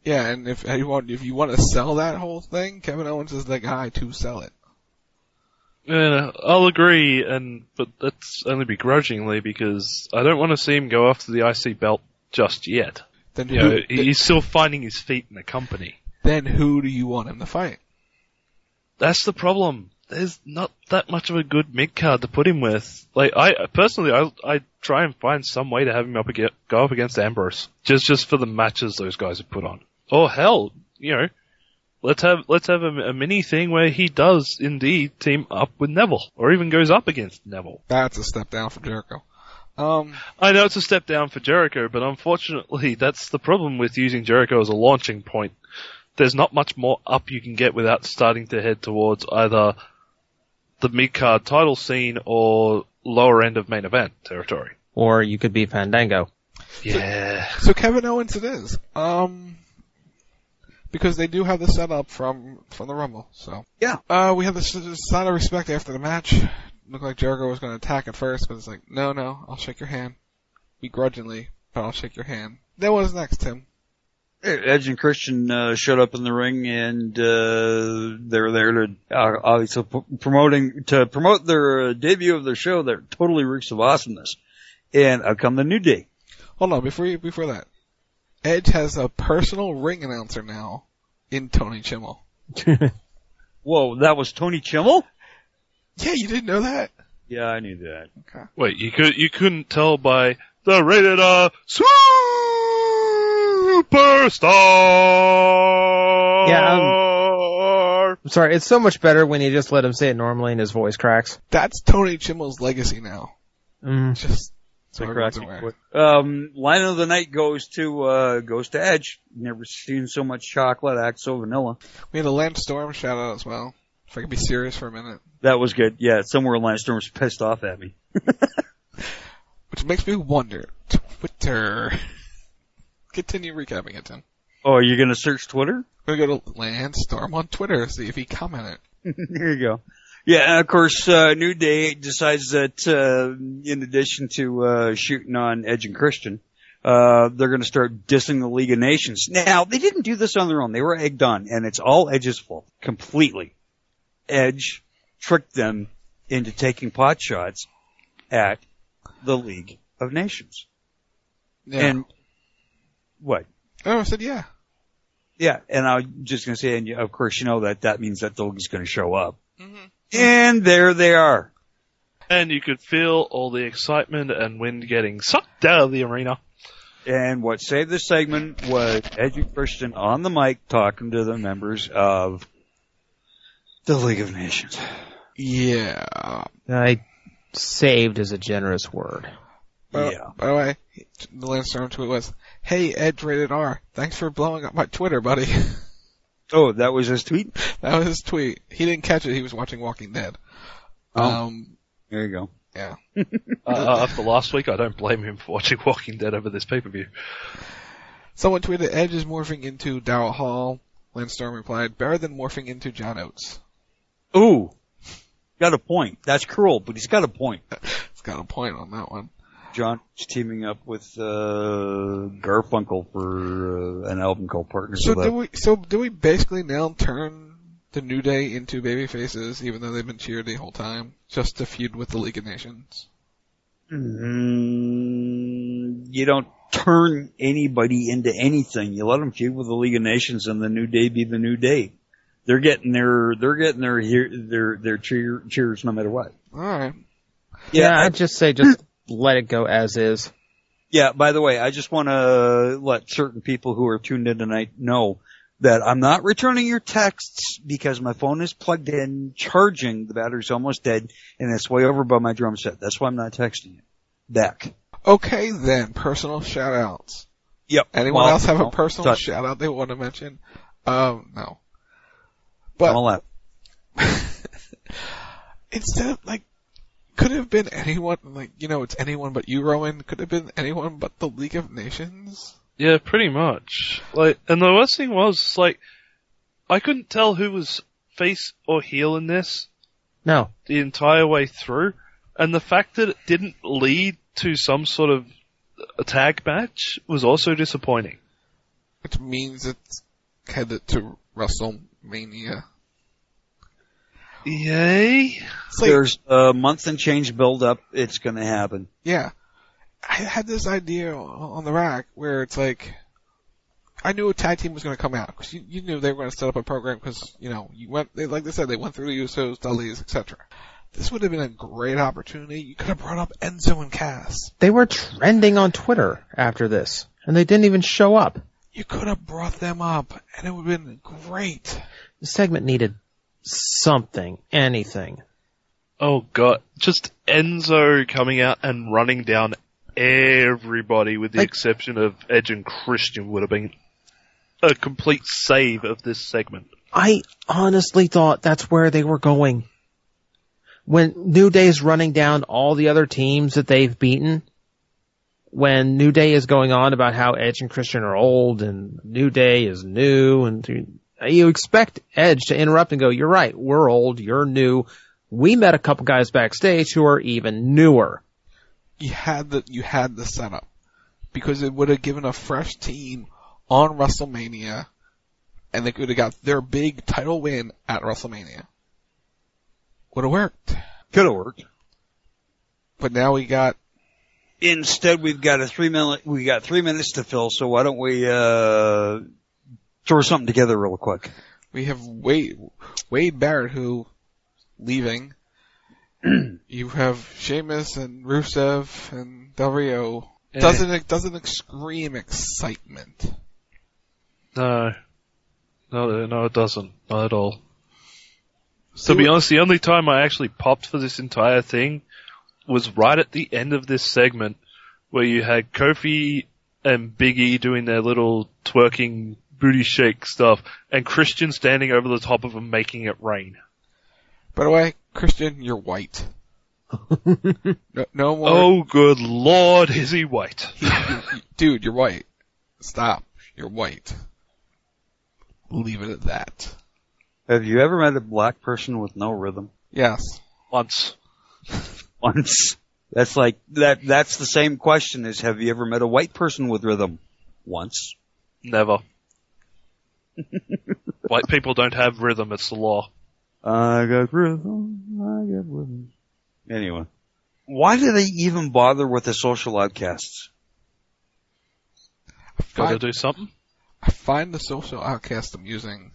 Yeah, and if you want to sell that whole thing, Kevin Owens is the guy to sell it. Yeah, I'll agree, but that's only begrudgingly because I don't want to see him go after the IC belt just yet. Then he's still finding his feet in the company. Then who do you want him to fight? That's the problem. There's not that much of a good mid-card to put him with. Like, I try and find some way to have him go up against Ambrose. Just for the matches those guys have put on. Or hell, let's have a mini thing where he does indeed team up with Neville. Or even goes up against Neville. That's a step down for Jericho. I know it's a step down for Jericho, but unfortunately that's the problem with using Jericho as a launching point. There's not much more up you can get without starting to head towards either the mid-card title scene or lower end of main event territory. Or you could be Fandango. Yeah. So Kevin Owens it is. Because they do have the setup from the Rumble, so. Yeah. We have this sign of respect after the match. Looked like Jericho was going to attack at first, but it's like, no, I'll shake your hand. Begrudgingly, but I'll shake your hand. Then what is next, Tim? Edge and Christian showed up in the ring, and they were there to obviously promote their debut of their show. That totally reeks of awesomeness. And out come the New Day. Hold on, before that, Edge has a personal ring announcer now in Tony Chimmel. Whoa, that was Tony Chimmel? Yeah, you didn't know that? Yeah, I knew that. Okay. Wait, you couldn't tell by the rated Superstar. Yeah, I'm sorry. It's so much better when you just let him say it normally and his voice cracks. That's Tony Chimmel's legacy now. Just so everyone's aware. Line of the night goes to Edge. Never seen so much chocolate act so vanilla. We had a Lance Storm shout out as well. If I could be serious for a minute. That was good. Yeah, somewhere Lance Storm was pissed off at me. Which makes me wonder, Twitter. Continue recapping it, Tim. Oh, you're gonna search Twitter? We're gonna go to Lance Storm on Twitter, see if he commented. There you go. Yeah, and of course, New Day decides that, in addition to, shooting on Edge and Christian, they're gonna start dissing the League of Nations. Now, they didn't do this on their own. They were egged on, and it's all Edge's fault. Completely. Edge tricked them into taking pot shots at the League of Nations. Yeah. And, what? Oh, I said yeah. Yeah, and I'm just gonna say, and of course you know that means that the league's gonna show up. Mm-hmm. And there they are. And you could feel all the excitement and wind getting sucked out of the arena. And what saved this segment was Edge and Christian on the mic talking to the members of the League of Nations. Yeah. Saved is a generous word. Yeah. By the way, the Lance Storm tweet was, "Hey, Edge rated R. Thanks for blowing up my Twitter, buddy." Oh, that was his tweet? That was his tweet. He didn't catch it. He was watching Walking Dead. There you go. Yeah. After last week, I don't blame him for watching Walking Dead over this pay-per-view. Someone tweeted, Edge is morphing into Daryl Hall. Lance Storm replied, better than morphing into John Oates. Ooh. Got a point. That's cruel, but he's got a point. He's got a point on that one. John's teaming up with Garfunkel for an album called Partners So with do we basically now turn the New Day into baby faces, even though they've been cheered the whole time, just to feud with the League of Nations? You don't turn anybody into anything. You let them feud with the League of Nations, and the New Day be the New Day. They're getting their cheers no matter what. All right. Yeah, I'd just say just let it go as is. Yeah, by the way, I just want to let certain people who are tuned in tonight know that I'm not returning your texts because my phone is plugged in, charging, the battery's almost dead, and it's way over by my drum set. That's why I'm not texting you back. Okay then, personal shout outs. Yep. Anyone else have a personal shout out they want to mention? No. But all that. Instead of could have been anyone, it's anyone but you, Rowan. Could have been anyone but the League of Nations. Yeah, pretty much. And the worst thing was, I couldn't tell who was face or heel in this. No. The entire way through. And the fact that it didn't lead to some sort of a tag match was also disappointing. which means it's headed to WrestleMania. Yay! Like, there's a month and change build up. It's going to happen. Yeah. I had this idea on the rack where it's like, I knew a tag team was going to come out because you knew they were going to set up a program because, like they said, they went through the Usos, Dudleys, etc. This would have been a great opportunity. You could have brought up Enzo and Cass. They were trending on Twitter after this, and they didn't even show up. You could have brought them up, and it would have been great. The segment needed something, anything. Oh god, just Enzo coming out and running down everybody with the exception of Edge and Christian would have been a complete save of this segment. I honestly thought that's where they were going. When New Day's running down all the other teams that they've beaten, when New Day is going on about how Edge and Christian are old and New Day is new, and you expect Edge to interrupt and go, you're right, we're old, you're new. We met a couple guys backstage who are even newer. You had the setup because it would have given a fresh team on WrestleMania, and they could have got their big title win at WrestleMania. Would have worked. Could have worked. But now instead we've got 3 minutes to fill, so why don't we throw something together real quick. We have Wade Barrett who leaving. You have Sheamus and Rusev and Del Rio. Doesn't scream excitement. No, it doesn't. Not at all. To be honest, the only time I actually popped for this entire thing was right at the end of this segment where you had Kofi and Big E doing their little twerking booty shake stuff and Christian standing over the top of them making it rain. By the way, Christian, you're white. No more. Oh, good lord, is he white? Dude, you're white. Stop. You're white. Leave it at that. Have you ever met a black person with no rhythm? Yes. Once. That's like, that's the same question as have you ever met a white person with rhythm? Once. Never. White people don't have rhythm, it's the law. I got rhythm. Anyway. Why do they even bother with the social outcasts? Gotta do something? I find the social outcast amusing.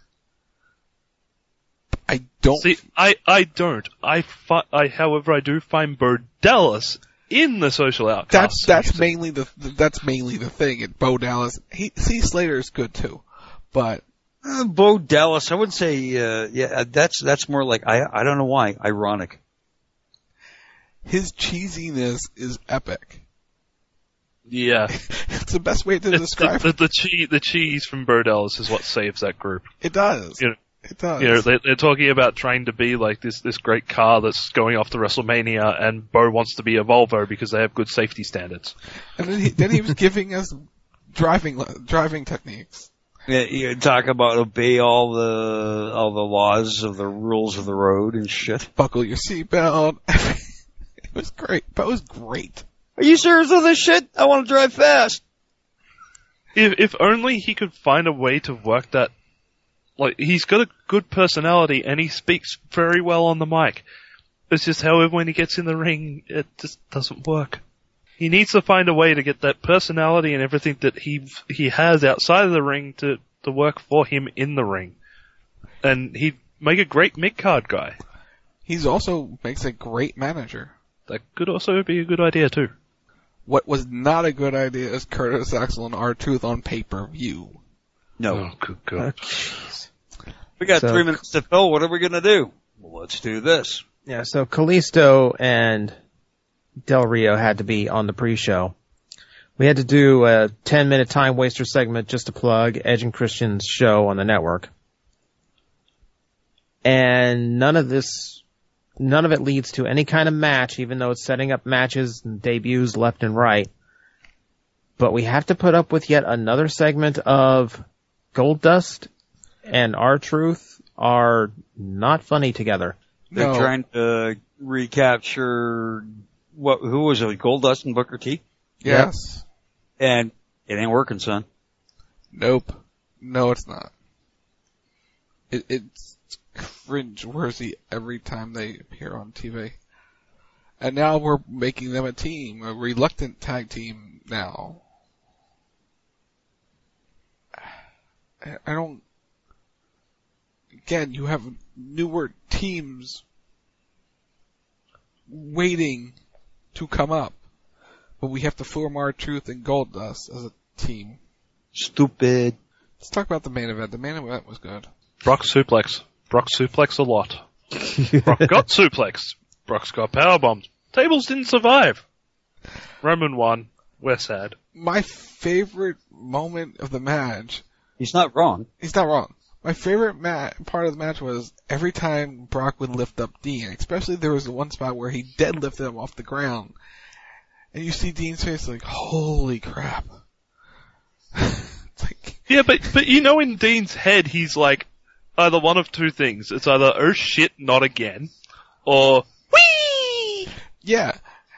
I don't. See, I don't. However, I do find Bo Dallas in the social outcast. That's mainly the thing. At Bo Dallas, Heath Slater is good too, but Bo Dallas, I would say, that's more like I don't know why, ironic. His cheesiness is epic. Yeah, it's the best way to describe it. The cheese from Bo Dallas is what saves that group. It does. It does. They're talking about trying to be like this great car that's going off to WrestleMania, and Bo wants to be a Volvo because they have good safety standards. And then he was giving us driving techniques. Yeah, you talk about obey all the laws of the rules of the road and shit. Buckle your seatbelt. It was great. That was great. Are you serious with this shit? I want to drive fast. If only he could find a way to work that. Like, he's got a good personality and he speaks very well on the mic. It's just, however, when he gets in the ring, it just doesn't work. He needs to find a way to get that personality and everything that he has outside of the ring to work for him in the ring. And he'd make a great mid-card guy. He's also makes a great manager. That could also be a good idea too. What was not a good idea is Curtis Axel and R-Truth on pay-per-view. No. Oh, good God. We got 3 minutes to fill. What are we going to do? Well, let's do this. Yeah, so Kalisto and Del Rio had to be on the pre-show. We had to do a 10-minute time waster segment just to plug Edge and Christian's show on the network. And none of it leads to any kind of match, even though it's setting up matches and debuts left and right. But we have to put up with yet another segment of Goldust and R-Truth are not funny together. They're trying to recapture who was it? Goldust and Booker T? Yes. And it ain't working, son. Nope. No, it's not. It's cringe-worthy every time they appear on TV. And now we're making them a team, a reluctant tag team now. I don't... Again, you have newer teams waiting to come up. But we have to form our truth and Goldust as a team. Stupid. Let's talk about the main event. The main event was good. Brock suplex. Brock suplex a lot. Brock got suplex. Brock's got powerbombed. Tables didn't survive. Roman won. We're sad. My favorite moment of the match... He's not wrong. He's not wrong. My favorite part of the match was every time Brock would lift up Dean, especially there was one spot where he deadlifted him off the ground. And you see Dean's face like, holy crap. It's like... Yeah, but you know in Dean's head he's like either one of two things. It's either, oh shit, not again, or whee! Yeah.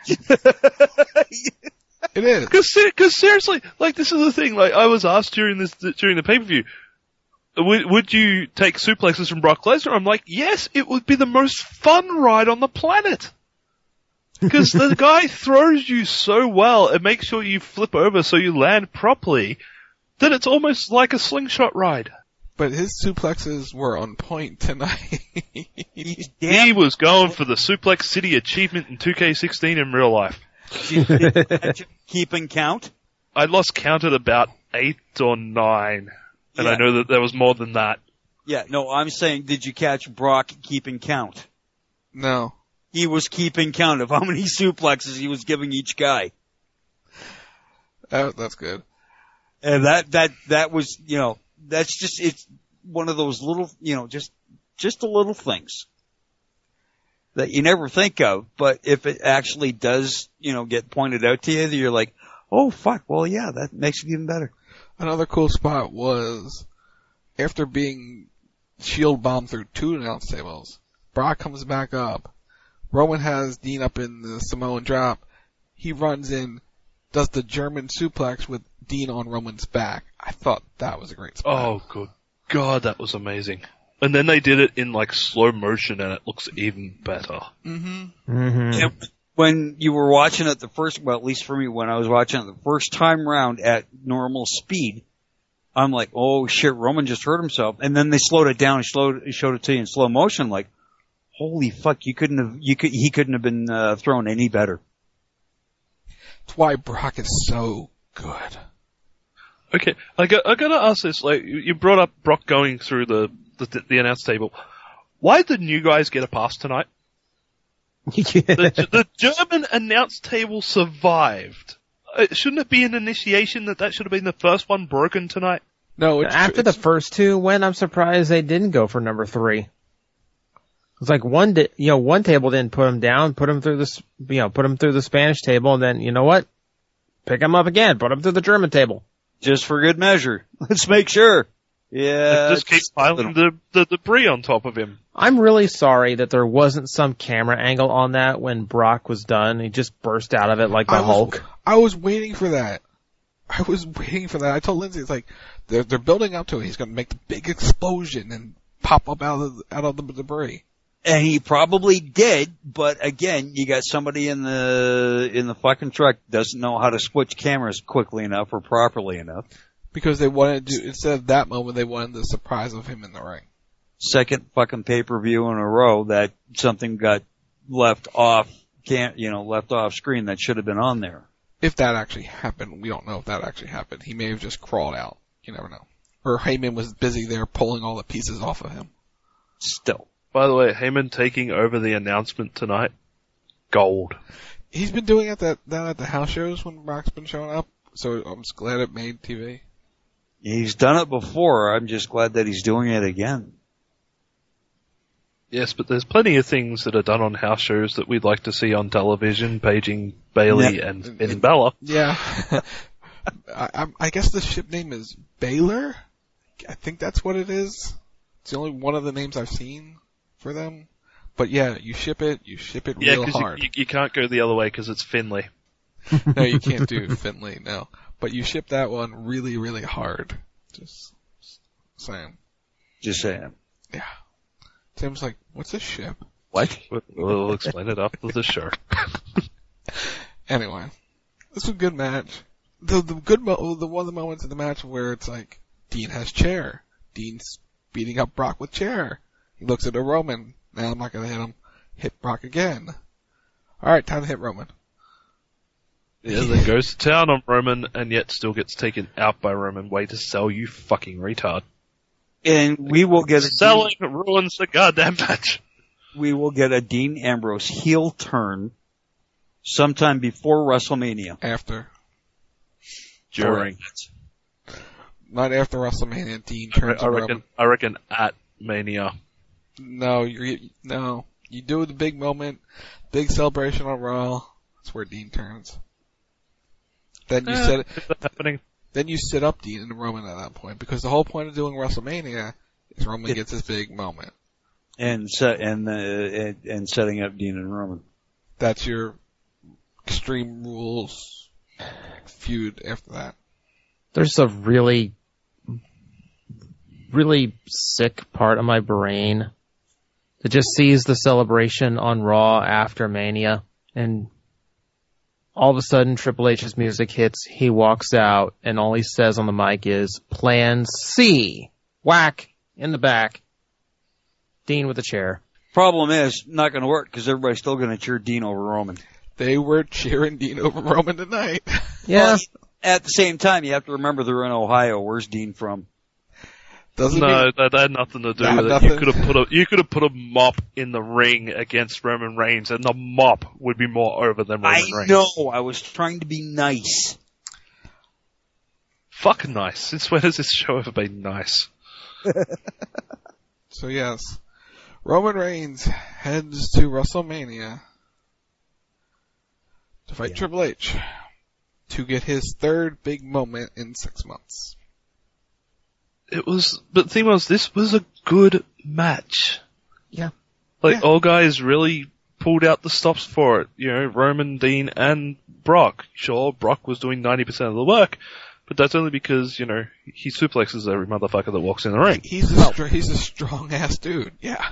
It is. Cause seriously, like this is the thing, like I was asked during the pay-per-view, would you take suplexes from Brock Lesnar? I'm like, yes, it would be the most fun ride on the planet. Because the guy throws you so well and makes sure you flip over so you land properly that it's almost like a slingshot ride. But his suplexes were on point tonight. He was going for the Suplex City achievement in 2K16 in real life. Keeping count? I lost count at about 8 or 9. And I know that there was more than that. Yeah, no, I'm saying, did you catch Brock keeping count? No. He was keeping count of how many suplexes he was giving each guy. That's good. And that was, you know, that's just, it's one of those little, you know, just the little things that you never think of, but if it actually does, you know, get pointed out to you, you're like, oh fuck, well yeah, that makes it even better. Another cool spot was, after being shield bombed through 2 announce tables, Brock comes back up. Roman has Dean up in the Samoan drop. He runs in, does the German suplex with Dean on Roman's back. I thought that was a great spot. Oh, good God, that was amazing. And then they did it in like slow motion and it looks even better. And when you were watching it well, at least for me, when I was watching it the first time round at normal speed, I'm like, oh shit, Roman just hurt himself. And then they slowed it down and showed it to you in slow motion, like, holy fuck, he couldn't have been thrown any better. That's why Brock is so good. Okay, I gotta ask this, like, you brought up Brock going through the announce table. Why did the new guys get a pass tonight? The German announce table survived. Shouldn't it be an initiation that should have been the first one broken tonight? No, after the first 2 went, I'm surprised they didn't go for number 3. It's like one table didn't put him down, put him through the Spanish table, and then, you know what? Pick him up again, put him through the German table. Just for good measure. Let's make sure. Yeah. Just keep piling the debris on top of him. I'm really sorry that there wasn't some camera angle on that when Brock was done. He just burst out of it like the Hulk. I was waiting for that. I told Lindsay, it's like, they're building up to it. He's gonna make the big explosion and pop up out of the debris. And he probably did, but again, you got somebody in the fucking truck doesn't know how to switch cameras quickly enough or properly enough. Because they wanted to, instead of that moment, they wanted the surprise of him in the ring. Second fucking pay-per-view in a row that something got left off screen that should have been on there. If that actually happened, we don't know if that actually happened. He may have just crawled out. You never know. Or Heyman was busy there pulling all the pieces off of him. Still. By the way, Heyman taking over the announcement tonight, gold. He's been doing that at the house shows when Brock's been showing up, so I'm just glad it made TV. He's done it before. I'm just glad that he's doing it again. Yes, but there's plenty of things that are done on house shows that we'd like to see on television, paging Bailey and Finn Balor. Yeah. I guess the ship name is Baylor? I think that's what it is. It's the only one of the names I've seen for them. But yeah, you ship it real hard. You can't go the other way because it's Finley. No, you can't do Finley, no. But you ship that one really, really hard. Just saying. Just saying. Yeah. Tim's like, what's a ship? What? We'll explain it after the show. Anyway, this was a good match. The one of the moments in the match where it's like, Dean has chair. Dean's beating up Brock with chair. He looks at a Roman. Now I'm not gonna hit him. Hit Brock again. Alright, time to hit Roman. Yeah, then goes to town on Roman and yet still gets taken out by Roman. Way to sell, you fucking retard. And we will get selling ruins the goddamn match. We will get a Dean Ambrose heel turn sometime before WrestleMania. After. During. Not after WrestleMania. Dean turns on Roman. I reckon at Mania. No, you do the big moment, big celebration on Raw. That's where Dean turns. Then you set it. Happening. Then you sit up Dean and Roman at that point, because the whole point of doing WrestleMania is Roman gets his big moment. And setting up Dean and Roman. That's your Extreme Rules feud after that. There's a really, really sick part of my brain that just sees the celebration on Raw after Mania, and all of a sudden Triple H's music hits, he walks out, and all he says on the mic is, Plan C. Whack in the back. Dean with a chair. Problem is, not going to work because everybody's still going to cheer Dean over Roman. They were cheering Dean over Roman tonight. Yeah. Well, at the same time, you have to remember they're in Ohio. Where's Dean from? That had nothing to do with it. You could have put a mop in the ring against Roman Reigns, and the mop would be more over than Roman Reigns. I know. I was trying to be nice. Fuck nice. Since when has this show ever been nice? So yes, Roman Reigns heads to WrestleMania to fight Triple H to get his third big moment in 6 months. But the thing was, this was a good match. Yeah. All guys really pulled out the stops for it. You know, Roman, Dean, and Brock. Sure, Brock was doing 90% of the work, but that's only because, you know, he suplexes every motherfucker that walks in the ring. He's a strong ass dude. Yeah.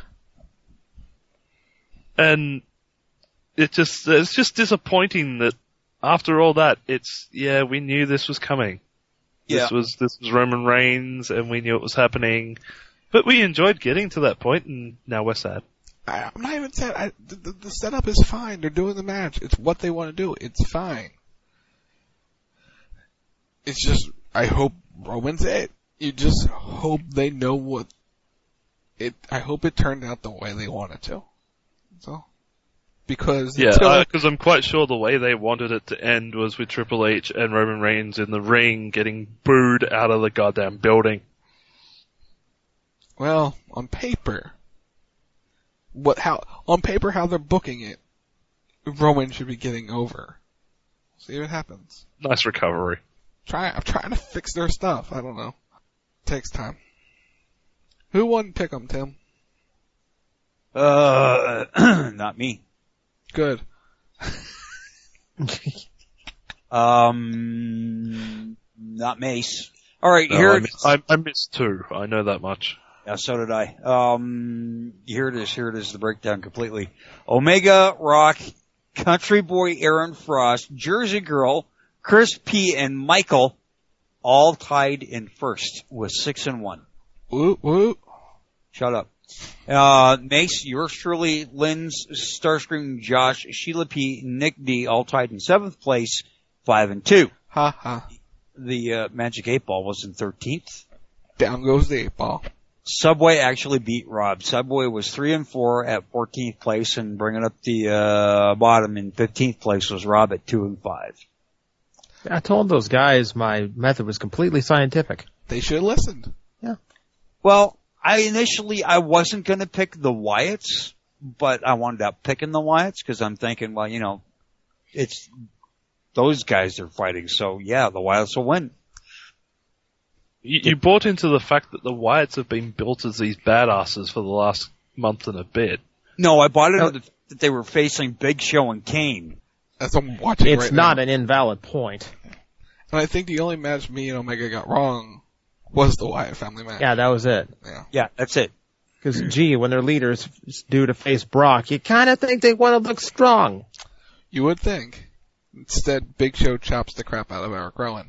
And it's just disappointing that after all that, we knew this was coming. Yeah. This was Roman Reigns, and we knew it was happening, but we enjoyed getting to that point, and now we're sad. I'm not even sad. The setup is fine. They're doing the match. It's what they want to do. It's fine. It's just, I hope Roman's it. You just hope they know I hope it turned out the way they wanted to. That's all. Because I'm quite sure the way they wanted it to end was with Triple H and Roman Reigns in the ring getting booed out of the goddamn building. Well, on paper, how they're booking it, Roman should be getting over. See what happens. Nice recovery. I'm trying to fix their stuff. I don't know. Takes time. Who won Pick'em, Tim? Not me. Good. Not Mace. Alright, here it is. I missed 2. I know that much. Yeah, so did I. Here it is, the breakdown completely. Omega, Rock, Country Boy Aaron Frost, Jersey Girl, Chris P, and Michael all tied in first with 6-1. Woo, woo. Shut up. Mace, yours truly, Lynn's, Starscream, Josh, Sheila P, Nick D, all tied in 7th place, 5-2. Ha ha. The Magic 8 Ball was in 13th. Down goes the 8 Ball. Subway actually beat Rob. Subway was 3-4 at 14th place, and bringing up the bottom in 15th place was Rob at 2-5. I told those guys my method was completely scientific. They should have listened. Yeah. Well, I wasn't going to pick the Wyatts, but I wound up picking the Wyatts because I'm thinking, well, you know, it's those guys they're fighting, so yeah, the Wyatts will win. You bought into the fact that the Wyatts have been built as these badasses for the last month and a bit. No, I bought into that they were facing Big Show and Kane. As I'm watching it's right not now. An invalid point. And I think the only match me and Omega got wrong was the Wyatt family match. Yeah, that was it. Yeah, that's it. Because, gee, when their leader's due to face Brock, you kind of think they want to look strong. You would think. Instead, Big Show chops the crap out of Eric Rowan.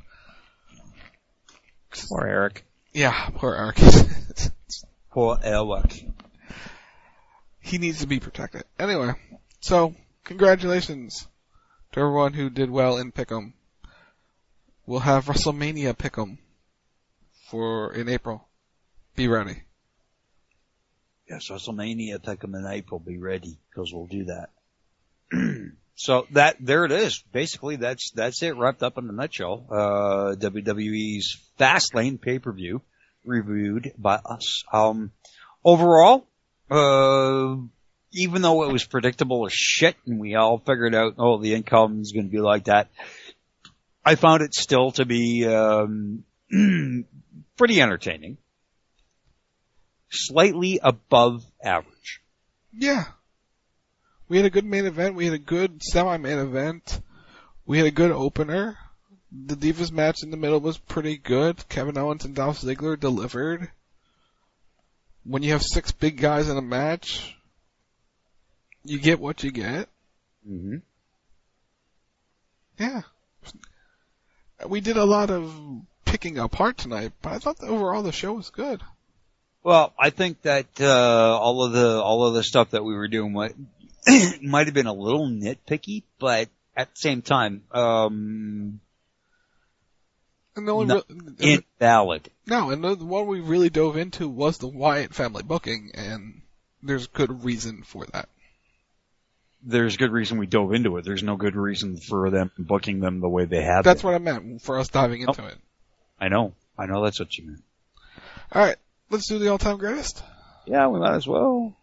Poor Eric. Yeah, poor Eric. Poor Eric. He needs to be protected. Anyway, so, congratulations to everyone who did well in Pick'em. We'll have WrestleMania Pick'em in April. Be ready. Yes, WrestleMania Pick'em in April. Be ready, because we'll do that. So there it is. Basically, that's it wrapped up in a nutshell. WWE's Fastlane pay-per-view reviewed by us. Overall, even though it was predictable as shit and we all figured out, the income is going to be like that, I found it still to be, pretty entertaining. Slightly above average. Yeah. We had a good main event. We had a good semi-main event. We had a good opener. The Divas match in the middle was pretty good. Kevin Owens and Dolph Ziggler delivered. When you have 6 big guys in a match, you get what you get. Mm-hmm. Yeah. We did a lot of picking apart tonight, but I thought that overall the show was good. Well, I think that all of the stuff that we were doing might have been a little nitpicky, but at the same time, invalid. No, and the one we really dove into was the Wyatt family booking, and there's good reason for that. There's good reason we dove into it. There's no good reason for them booking them the way they have. That's what I meant, for us diving into it. I know that's what you meant. Alright, let's do the all-time greatest. Yeah, we might as well.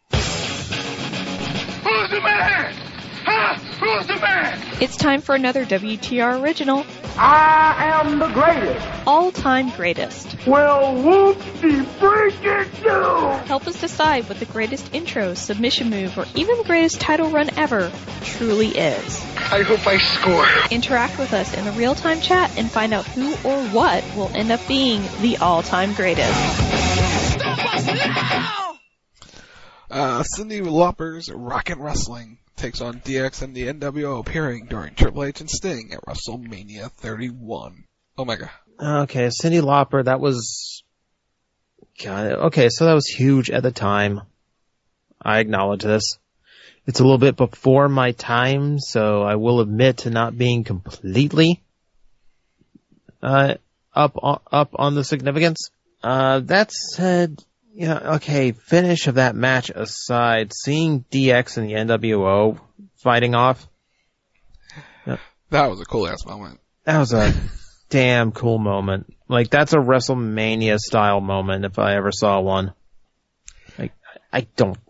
Who's the man? Huh? Who's the man? It's time for another WTR original. I am the greatest. All-time greatest. Well, whoop-de freaking do. Help us decide what the greatest intro, submission move, or even the greatest title run ever truly is. I hope I score. Interact with us in the real-time chat and find out who or what will end up being the all-time greatest. Stop us now! Cyndi Lauper's Rockin' Wrestling takes on DX and the NWO, appearing during Triple H and Sting at WrestleMania 31. Oh my god. Okay, Cyndi Lauper, that was... God, okay, so that was huge at the time. I acknowledge this. It's a little bit before my time, so I will admit to not being completely up on the significance. That said, okay, finish of that match aside, seeing DX and the NWO fighting off. That was a cool ass moment. That was a damn cool moment. Like, that's a WrestleMania style moment if I ever saw one. Like, I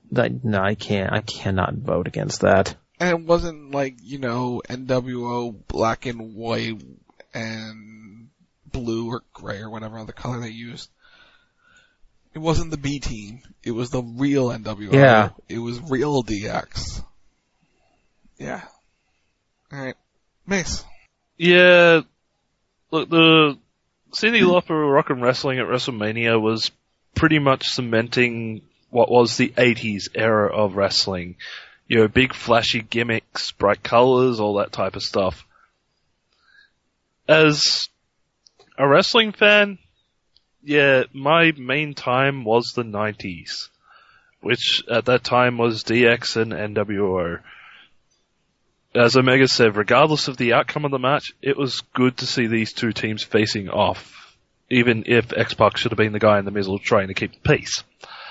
cannot vote against that. And it wasn't like, NWO black and white and blue or gray or whatever other color they used. It wasn't the B team. It was the real NWO. Yeah. It was real DX. Yeah. Alright. Mace. Yeah. Look, the Cyndi Lauper Rockin' Wrestling at WrestleMania was pretty much cementing what was the 80s era of wrestling. Big flashy gimmicks, bright colors, all that type of stuff. As a wrestling fan, yeah, my main time was the 90s, which at that time was DX and NWO. As Omega said, regardless of the outcome of the match, it was good to see these two teams facing off, even if X-Pac should have been the guy in the middle trying to keep the peace.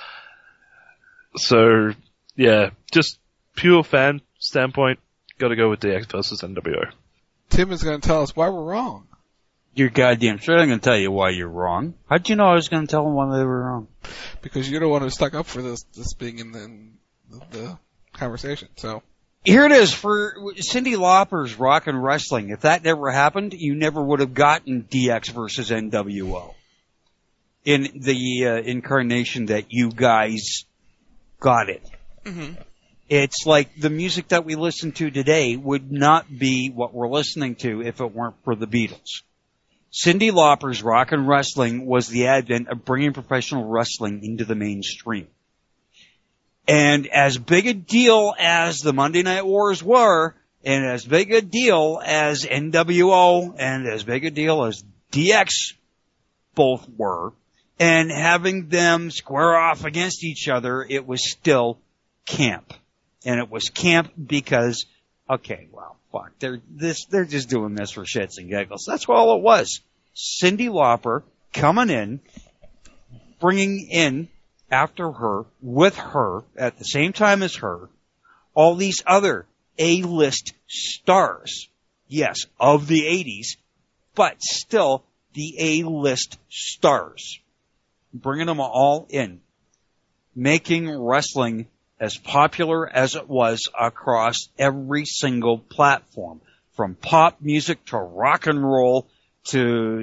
So, yeah, just pure fan standpoint, gotta go with DX versus NWO. Tim is gonna tell us why we're wrong. You're goddamn sure I'm gonna tell you why you're wrong. How'd you know I was gonna tell them why they were wrong? Because you're the one who stuck up for this being in the conversation, so. Here it is for Cyndi Lauper's Rockin' Wrestling. If that never happened, you never would have gotten DX versus NWO. In the incarnation that you guys got it. Mm-hmm. It's like the music that we listen to today would not be what we're listening to if it weren't for the Beatles. Cyndi Lauper's Rockin' Wrestling was the advent of bringing professional wrestling into the mainstream. And as big a deal as the Monday Night Wars were, and as big a deal as NWO, and as big a deal as DX both were, and having them square off against each other, it was still camp. And it was camp because, okay, well, fuck, they're just doing this for shits and giggles. That's all it was. Cyndi Lauper coming in, bringing in after her, with her, at the same time as her, all these other A-list stars. Yes, of the 80s, but still the A-list stars. Bringing them all in. Making wrestling as popular as it was across every single platform. From pop music to rock and roll to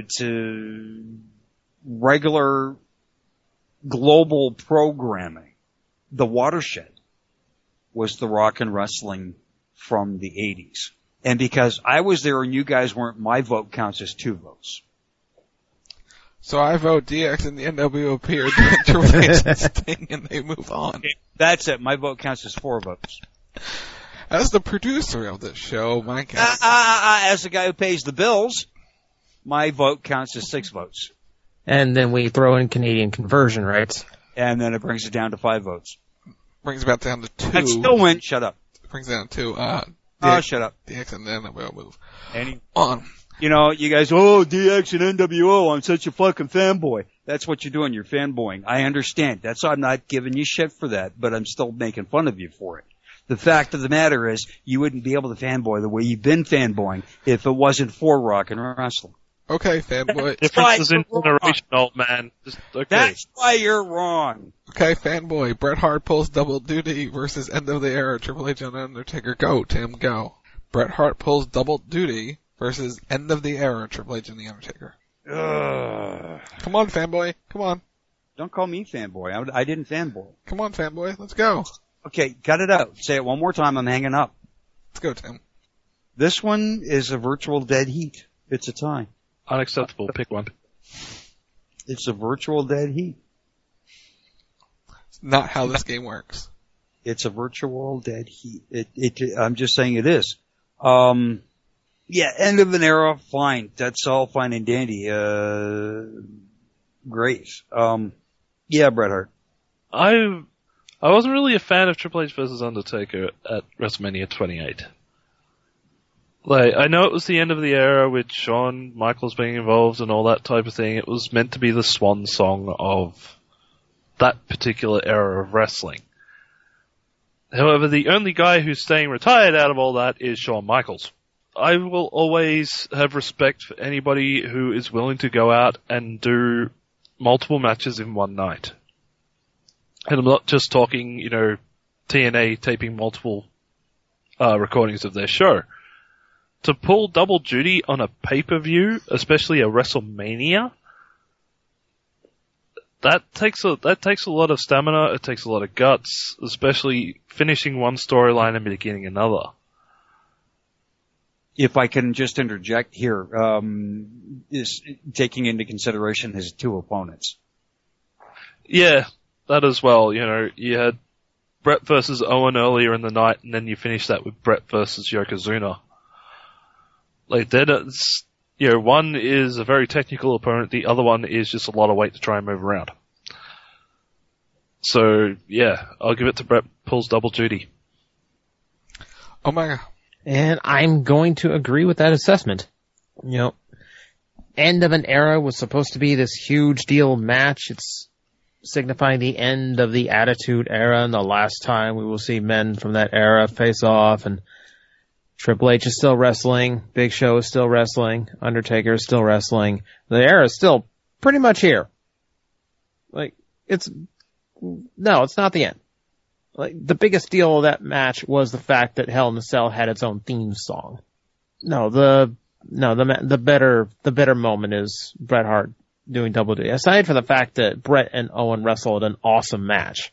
regular global programming. The watershed was the rock and wrestling from the 80s. And because I was there and you guys weren't, my vote counts as 2 votes. So I vote DX and the NWO appear doing Triple H and Sting and they move on. That's it. My vote counts as 4 votes. As the producer of this show, my God. As the guy who pays the bills, my vote counts as 6 votes. And then we throw in Canadian conversion rights. And then it brings it down to 5 votes. Brings it back down to 2. I still win. Shut up. Brings it down to shut up. DX and then we'll move on. You know, you guys, DX and NWO, I'm such a fucking fanboy. That's what you're doing, you're fanboying. I understand. I'm not giving you shit for that, but I'm still making fun of you for it. The fact of the matter is, you wouldn't be able to fanboy the way you've been fanboying if it wasn't for rock and wrestling. Okay, fanboy. Differences in generation, old man. Okay. That's why you're wrong. Okay, fanboy. Bret Hart pulls double duty versus end of the era. Triple H and Undertaker. Go, Tim, go. Bret Hart pulls double duty versus end of the era. Triple H and the Undertaker. Come on, fanboy. Come on. Don't call me fanboy. I didn't fanboy. Come on, fanboy. Let's go. Okay, cut it out. Say it one more time. I'm hanging up. Let's go, Tim. This one is a virtual dead heat. It's a tie. Unacceptable. Pick one. It's a virtual dead heat. It's not how this game works. It's a virtual dead heat. I'm just saying it is. Yeah, end of an era, fine. That's all fine and dandy. Great. Yeah, Bret Hart. I wasn't really a fan of Triple H versus Undertaker at WrestleMania 28. Like, I know it was the end of the era with Shawn Michaels being involved and all that type of thing. It was meant to be the swan song of that particular era of wrestling. However, the only guy who's staying retired out of all that is Shawn Michaels. I will always have respect for anybody who is willing to go out and do multiple matches in one night. And I'm not just talking, TNA taping multiple recordings of their show. To pull double duty on a pay-per-view, especially a WrestleMania, that takes a lot of stamina, it takes a lot of guts, especially finishing one storyline and beginning another. If I can just interject here, is taking into consideration his 2 opponents. Yeah, that as well. You had Bret versus Owen earlier in the night, and then you finish that with Bret versus Yokozuna. Like, one is a very technical opponent, the other one is just a lot of weight to try and move around. So, yeah, I'll give it to Bret pulls double duty. Oh my God. And I'm going to agree with that assessment. End of an era was supposed to be this huge deal match. It's signifying the end of the Attitude Era and the last time we will see men from that era face off, and Triple H is still wrestling, Big Show is still wrestling, Undertaker is still wrestling. The era is still pretty much here. It's not the end. The biggest deal of that match was the fact that Hell in a Cell had its own theme song. The better moment is Bret Hart doing double duty. Aside from the fact that Bret and Owen wrestled an awesome match.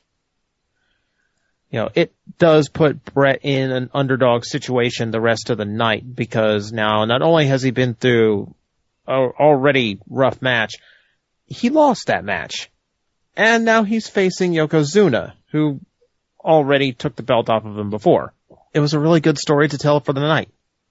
It does put Bret in an underdog situation the rest of the night because now not only has he been through already rough match. He lost that match. And now he's facing Yokozuna, who already took the belt off of him before. It was a really good story to tell for the night.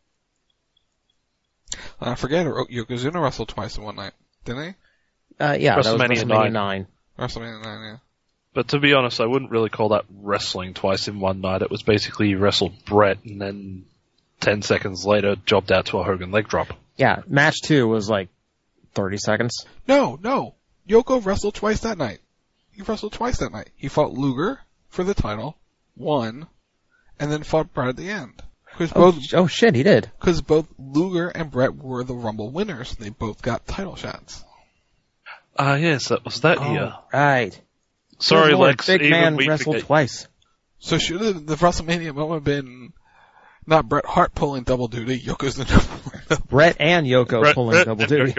I forget, Yokozuna wrestled twice in one night, didn't he? Yeah, that was WrestleMania 9. WrestleMania 9, yeah. But to be honest, I wouldn't really call that wrestling twice in one night. It was basically he wrestled Brett and then 10 seconds later jobbed out to a Hogan leg drop. Yeah, match 2 was like 30 seconds. No. Yoko wrestled twice that night. He wrestled twice that night. He fought Luger for the title, won, and then fought Brett at the end. Oh shit, he did. Because both Luger and Brett were the Rumble winners. They both got title shots. Yes, that was that year. Right. Sorry, Lex. Big man wrestled twice. So should the WrestleMania moment been not Bret Hart pulling double duty, Yokozuna? Brett and Yoko pulling double duty.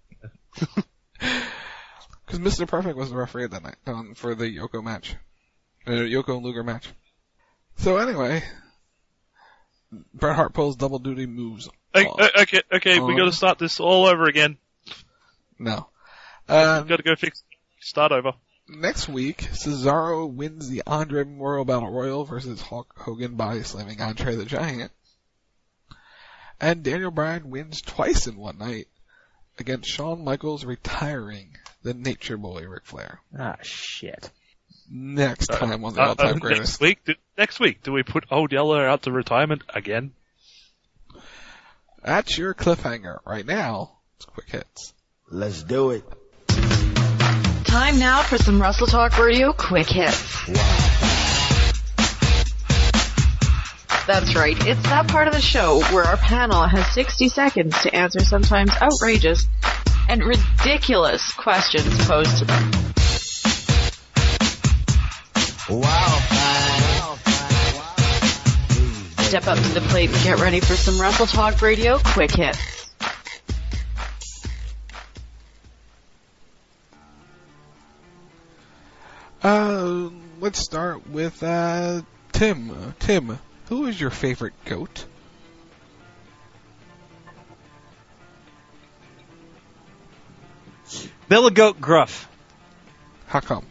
Because Mr. Perfect was the referee that night for the Yoko match. Yoko and Luger match. So anyway, Bret Hart pulls double duty moves. Okay, we gotta start this all over again. No. Gotta go start over. Next week, Cesaro wins the Andre Memorial Battle Royal versus Hulk Hogan body slamming Andre the Giant. And Daniel Bryan wins twice in one night against Shawn Michaels retiring the Nature Boy Ric Flair. Ah, shit. Next time on the All-Time Greatest. Next week, do we put Old Yeller out to retirement again? That's your cliffhanger. Right now, it's quick hits. Let's do it. Time now for some Wrestle Talk Radio quick hits. That's right. It's that part of the show where our panel has 60 seconds to answer sometimes outrageous and ridiculous questions posed to them. Step up to the plate and get ready for some Wrestle Talk Radio quick hits. Let's start with Tim. Tim, who is your favorite goat? Billy Goat Gruff. How come?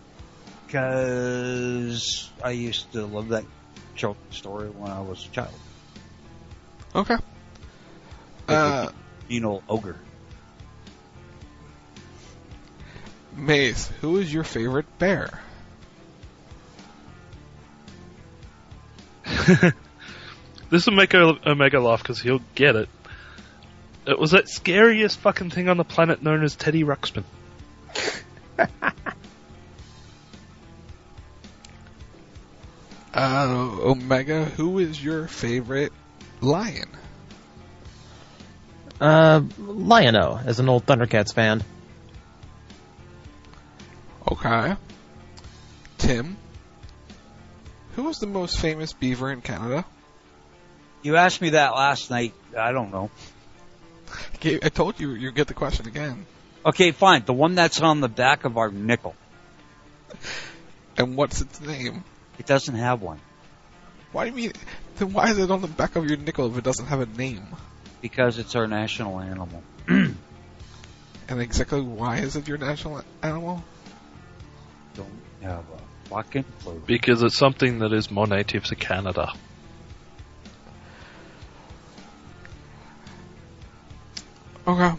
Because I used to love that story when I was a child. Okay. Ogre. Mace, who is your favorite bear? This will make Omega laugh because he'll get it. It was that scariest fucking thing on the planet known as Teddy Ruxpin. Omega, who is your favorite lion? Lion-O, as an old Thundercats fan. Okay. Tim, who is the most famous beaver in Canada? You asked me that last night. I don't know. Okay, I told you you'd get the question again. Okay, fine. The one that's on the back of our nickel. And what's its name? It doesn't have one. Why do you mean? Then why is it on the back of your nickel if it doesn't have a name? Because it's our national animal. And exactly why is it your national animal? Don't have a fucking clue. Because it's something that is more native to Canada. Okay.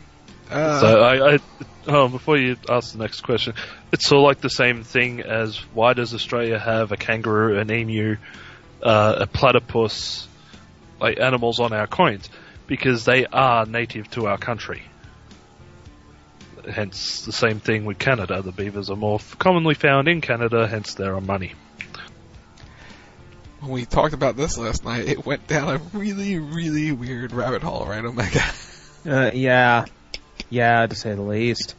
Before you ask the next question, it's sort of like the same thing as why does Australia have a kangaroo, an emu, a platypus, like animals on our coins? Because they are native to our country. Hence the same thing with Canada. The beavers are more commonly found in Canada, hence there are money. When we talked about this last night, it went down a really, really weird rabbit hole, right, Omega? Yeah. Yeah, to say the least.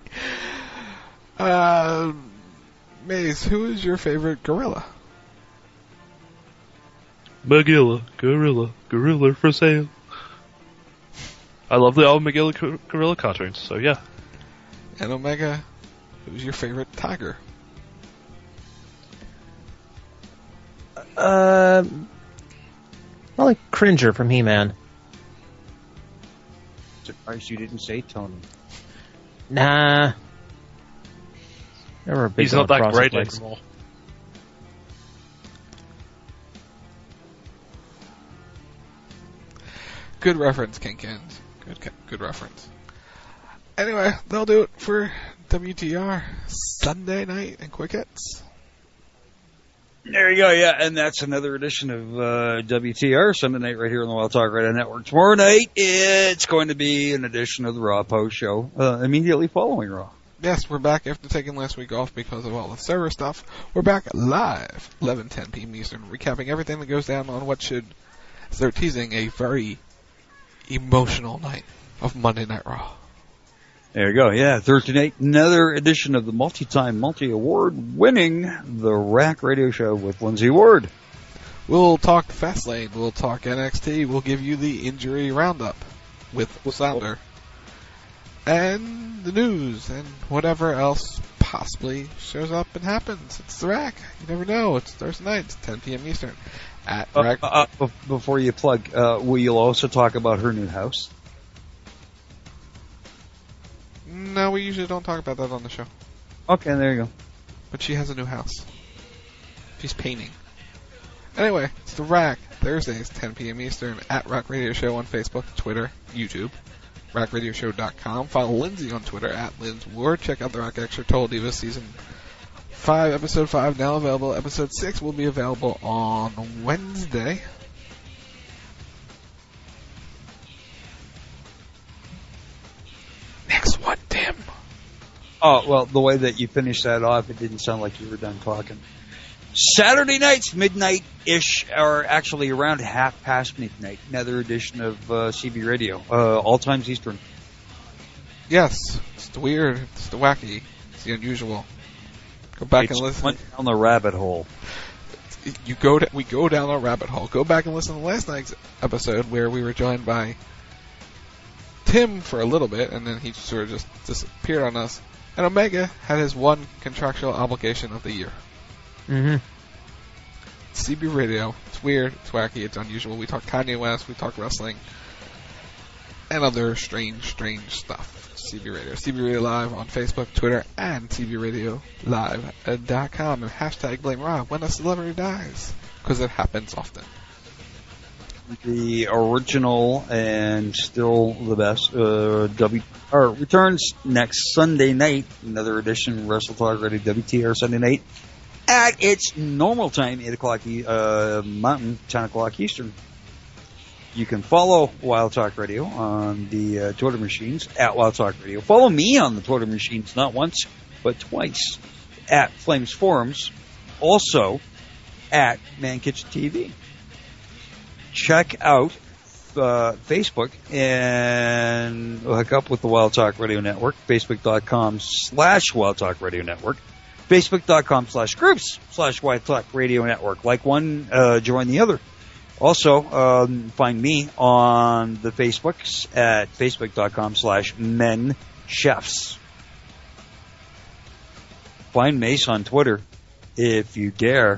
Maze, who is your favorite gorilla? Magilla, gorilla for sale. I love the old Magilla gorilla cartoons, so yeah. And Omega, who's your favorite tiger? Well, like Cringer from He-Man. It's a Surprised you didn't say Tony. Nah. Never a big He's not that Frosted great Flakes. anymore. Good reference, Kinkins. Good reference. Anyway, that'll do it for WTR Sunday night and Quick Hits. There you go, yeah, and that's another edition of WTR Sunday night right here on the Wild Talk Radio Network. Tomorrow night, it's going to be an edition of the Raw Post Show, immediately following Raw. Yes, we're back after taking last week off because of all the server stuff. We're back live, 11:10 p.m. Eastern, recapping everything that goes down on what should, as they're teasing, a very emotional night of Monday Night Raw. There you go, yeah, Thursday night, another edition of the multi-time, multi-award winning The Rack Radio Show with Lindsay Ward. We'll talk Fastlane, we'll talk NXT, we'll give you the injury roundup with Sounder. And the news, and whatever else possibly shows up and happens. It's The Rack. You never know. It's Thursday night. It's 10 p.m. Eastern. At Rack. Before you plug, will you also talk about her new house? No, we usually don't talk about that on the show. Okay, there you go. But she has a new house. She's painting. Anyway, it's The Rack. Thursdays, 10 p.m. Eastern. At Rack Radio Show on Facebook, Twitter, YouTube. RackRadioShow.com. Follow Lindsay on Twitter at Linz Ward. Check out the Rock Extra Total Divas Season 5, Episode 5 now available. Episode 6 will be available on Wednesday. Next one, Tim. Oh, well, the way that you finished that off, it didn't sound like you were done talking. Saturday nights, midnight-ish, or actually around half past midnight, another edition of CB Radio, all times Eastern. Yes, it's the weird, it's the wacky, it's the unusual. Go back and listen. Went down the rabbit hole. We go down a rabbit hole. Go back and listen to last night's episode where we were joined by Tim for a little bit, and then he sort of just disappeared on us. And Omega had his one contractual obligation of the year. Mm-hmm. CB Radio. It's weird, it's wacky, it's unusual. We talk Kanye West, we talk wrestling, and other strange stuff. CB Radio. CB Radio Live on Facebook, Twitter, and CBRadioLive.com. And hashtag Blame Rob when a celebrity dies. Because it happens often. The original and still the best returns next Sunday night. Another edition of Wrestle Talk Radio WTR Sunday night at its normal time, 8 o'clock Mountain, 10 o'clock Eastern. You can follow Wild Talk Radio on the Twitter machines at Wild Talk Radio. Follow me on the Twitter machines not once but twice at Flames Forums. Also at Man Kitchen TV. Check out Facebook and hook up with the Wild Talk Radio Network. Facebook.com/Wild Talk Radio Network. Facebook.com/groups/Wild Talk Radio Network. Like one, join the other. Also, find me on the Facebooks at Facebook.com/Men Chefs. Find Mace on Twitter if you dare.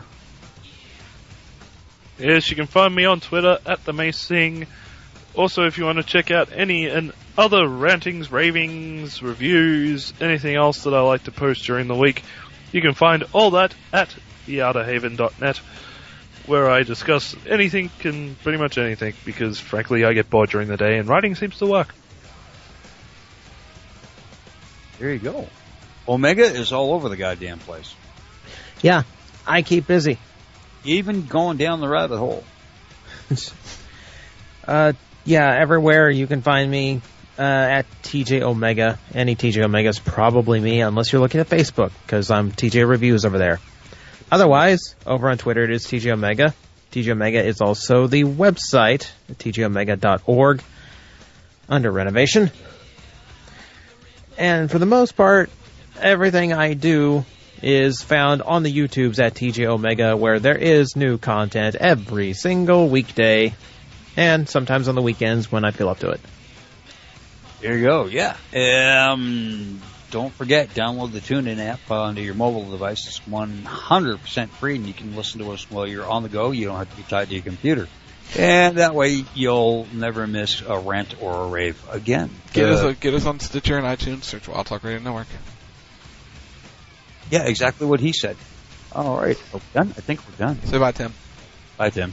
Yes, you can find me on Twitter at the Mace Singh. Also, if you want to check out any and other rantings, ravings, reviews, anything else that I like to post during the week, you can find all that at theouterhaven.net, where I discuss anything and pretty much anything, because frankly I get bored during the day and writing seems to work. There you go. Omega is all over the goddamn place. Yeah, I keep busy. Even going down the rabbit hole. Yeah, everywhere you can find me at TJ Omega. Any TJ Omega is probably me, unless you're looking at Facebook, because I'm TJ Reviews over there. Otherwise, over on Twitter, it is TJ Omega. TJ Omega is also the website, tjomega.org, under renovation. And for the most part, everything I do is found on the YouTubes at TJ Omega, where there is new content every single weekday, and sometimes on the weekends when I feel up to it. There you go, yeah. Don't forget, download the TuneIn app onto your mobile device. It's 100% free, and you can listen to us while you're on the go. You don't have to be tied to your computer. And that way you'll never miss a rant or a rave again. Get us on Stitcher and iTunes. Search Wild Talk Radio Network. Yeah, exactly what he said. All right, we're done. I think we're done. Say bye, Tim. Bye, Tim.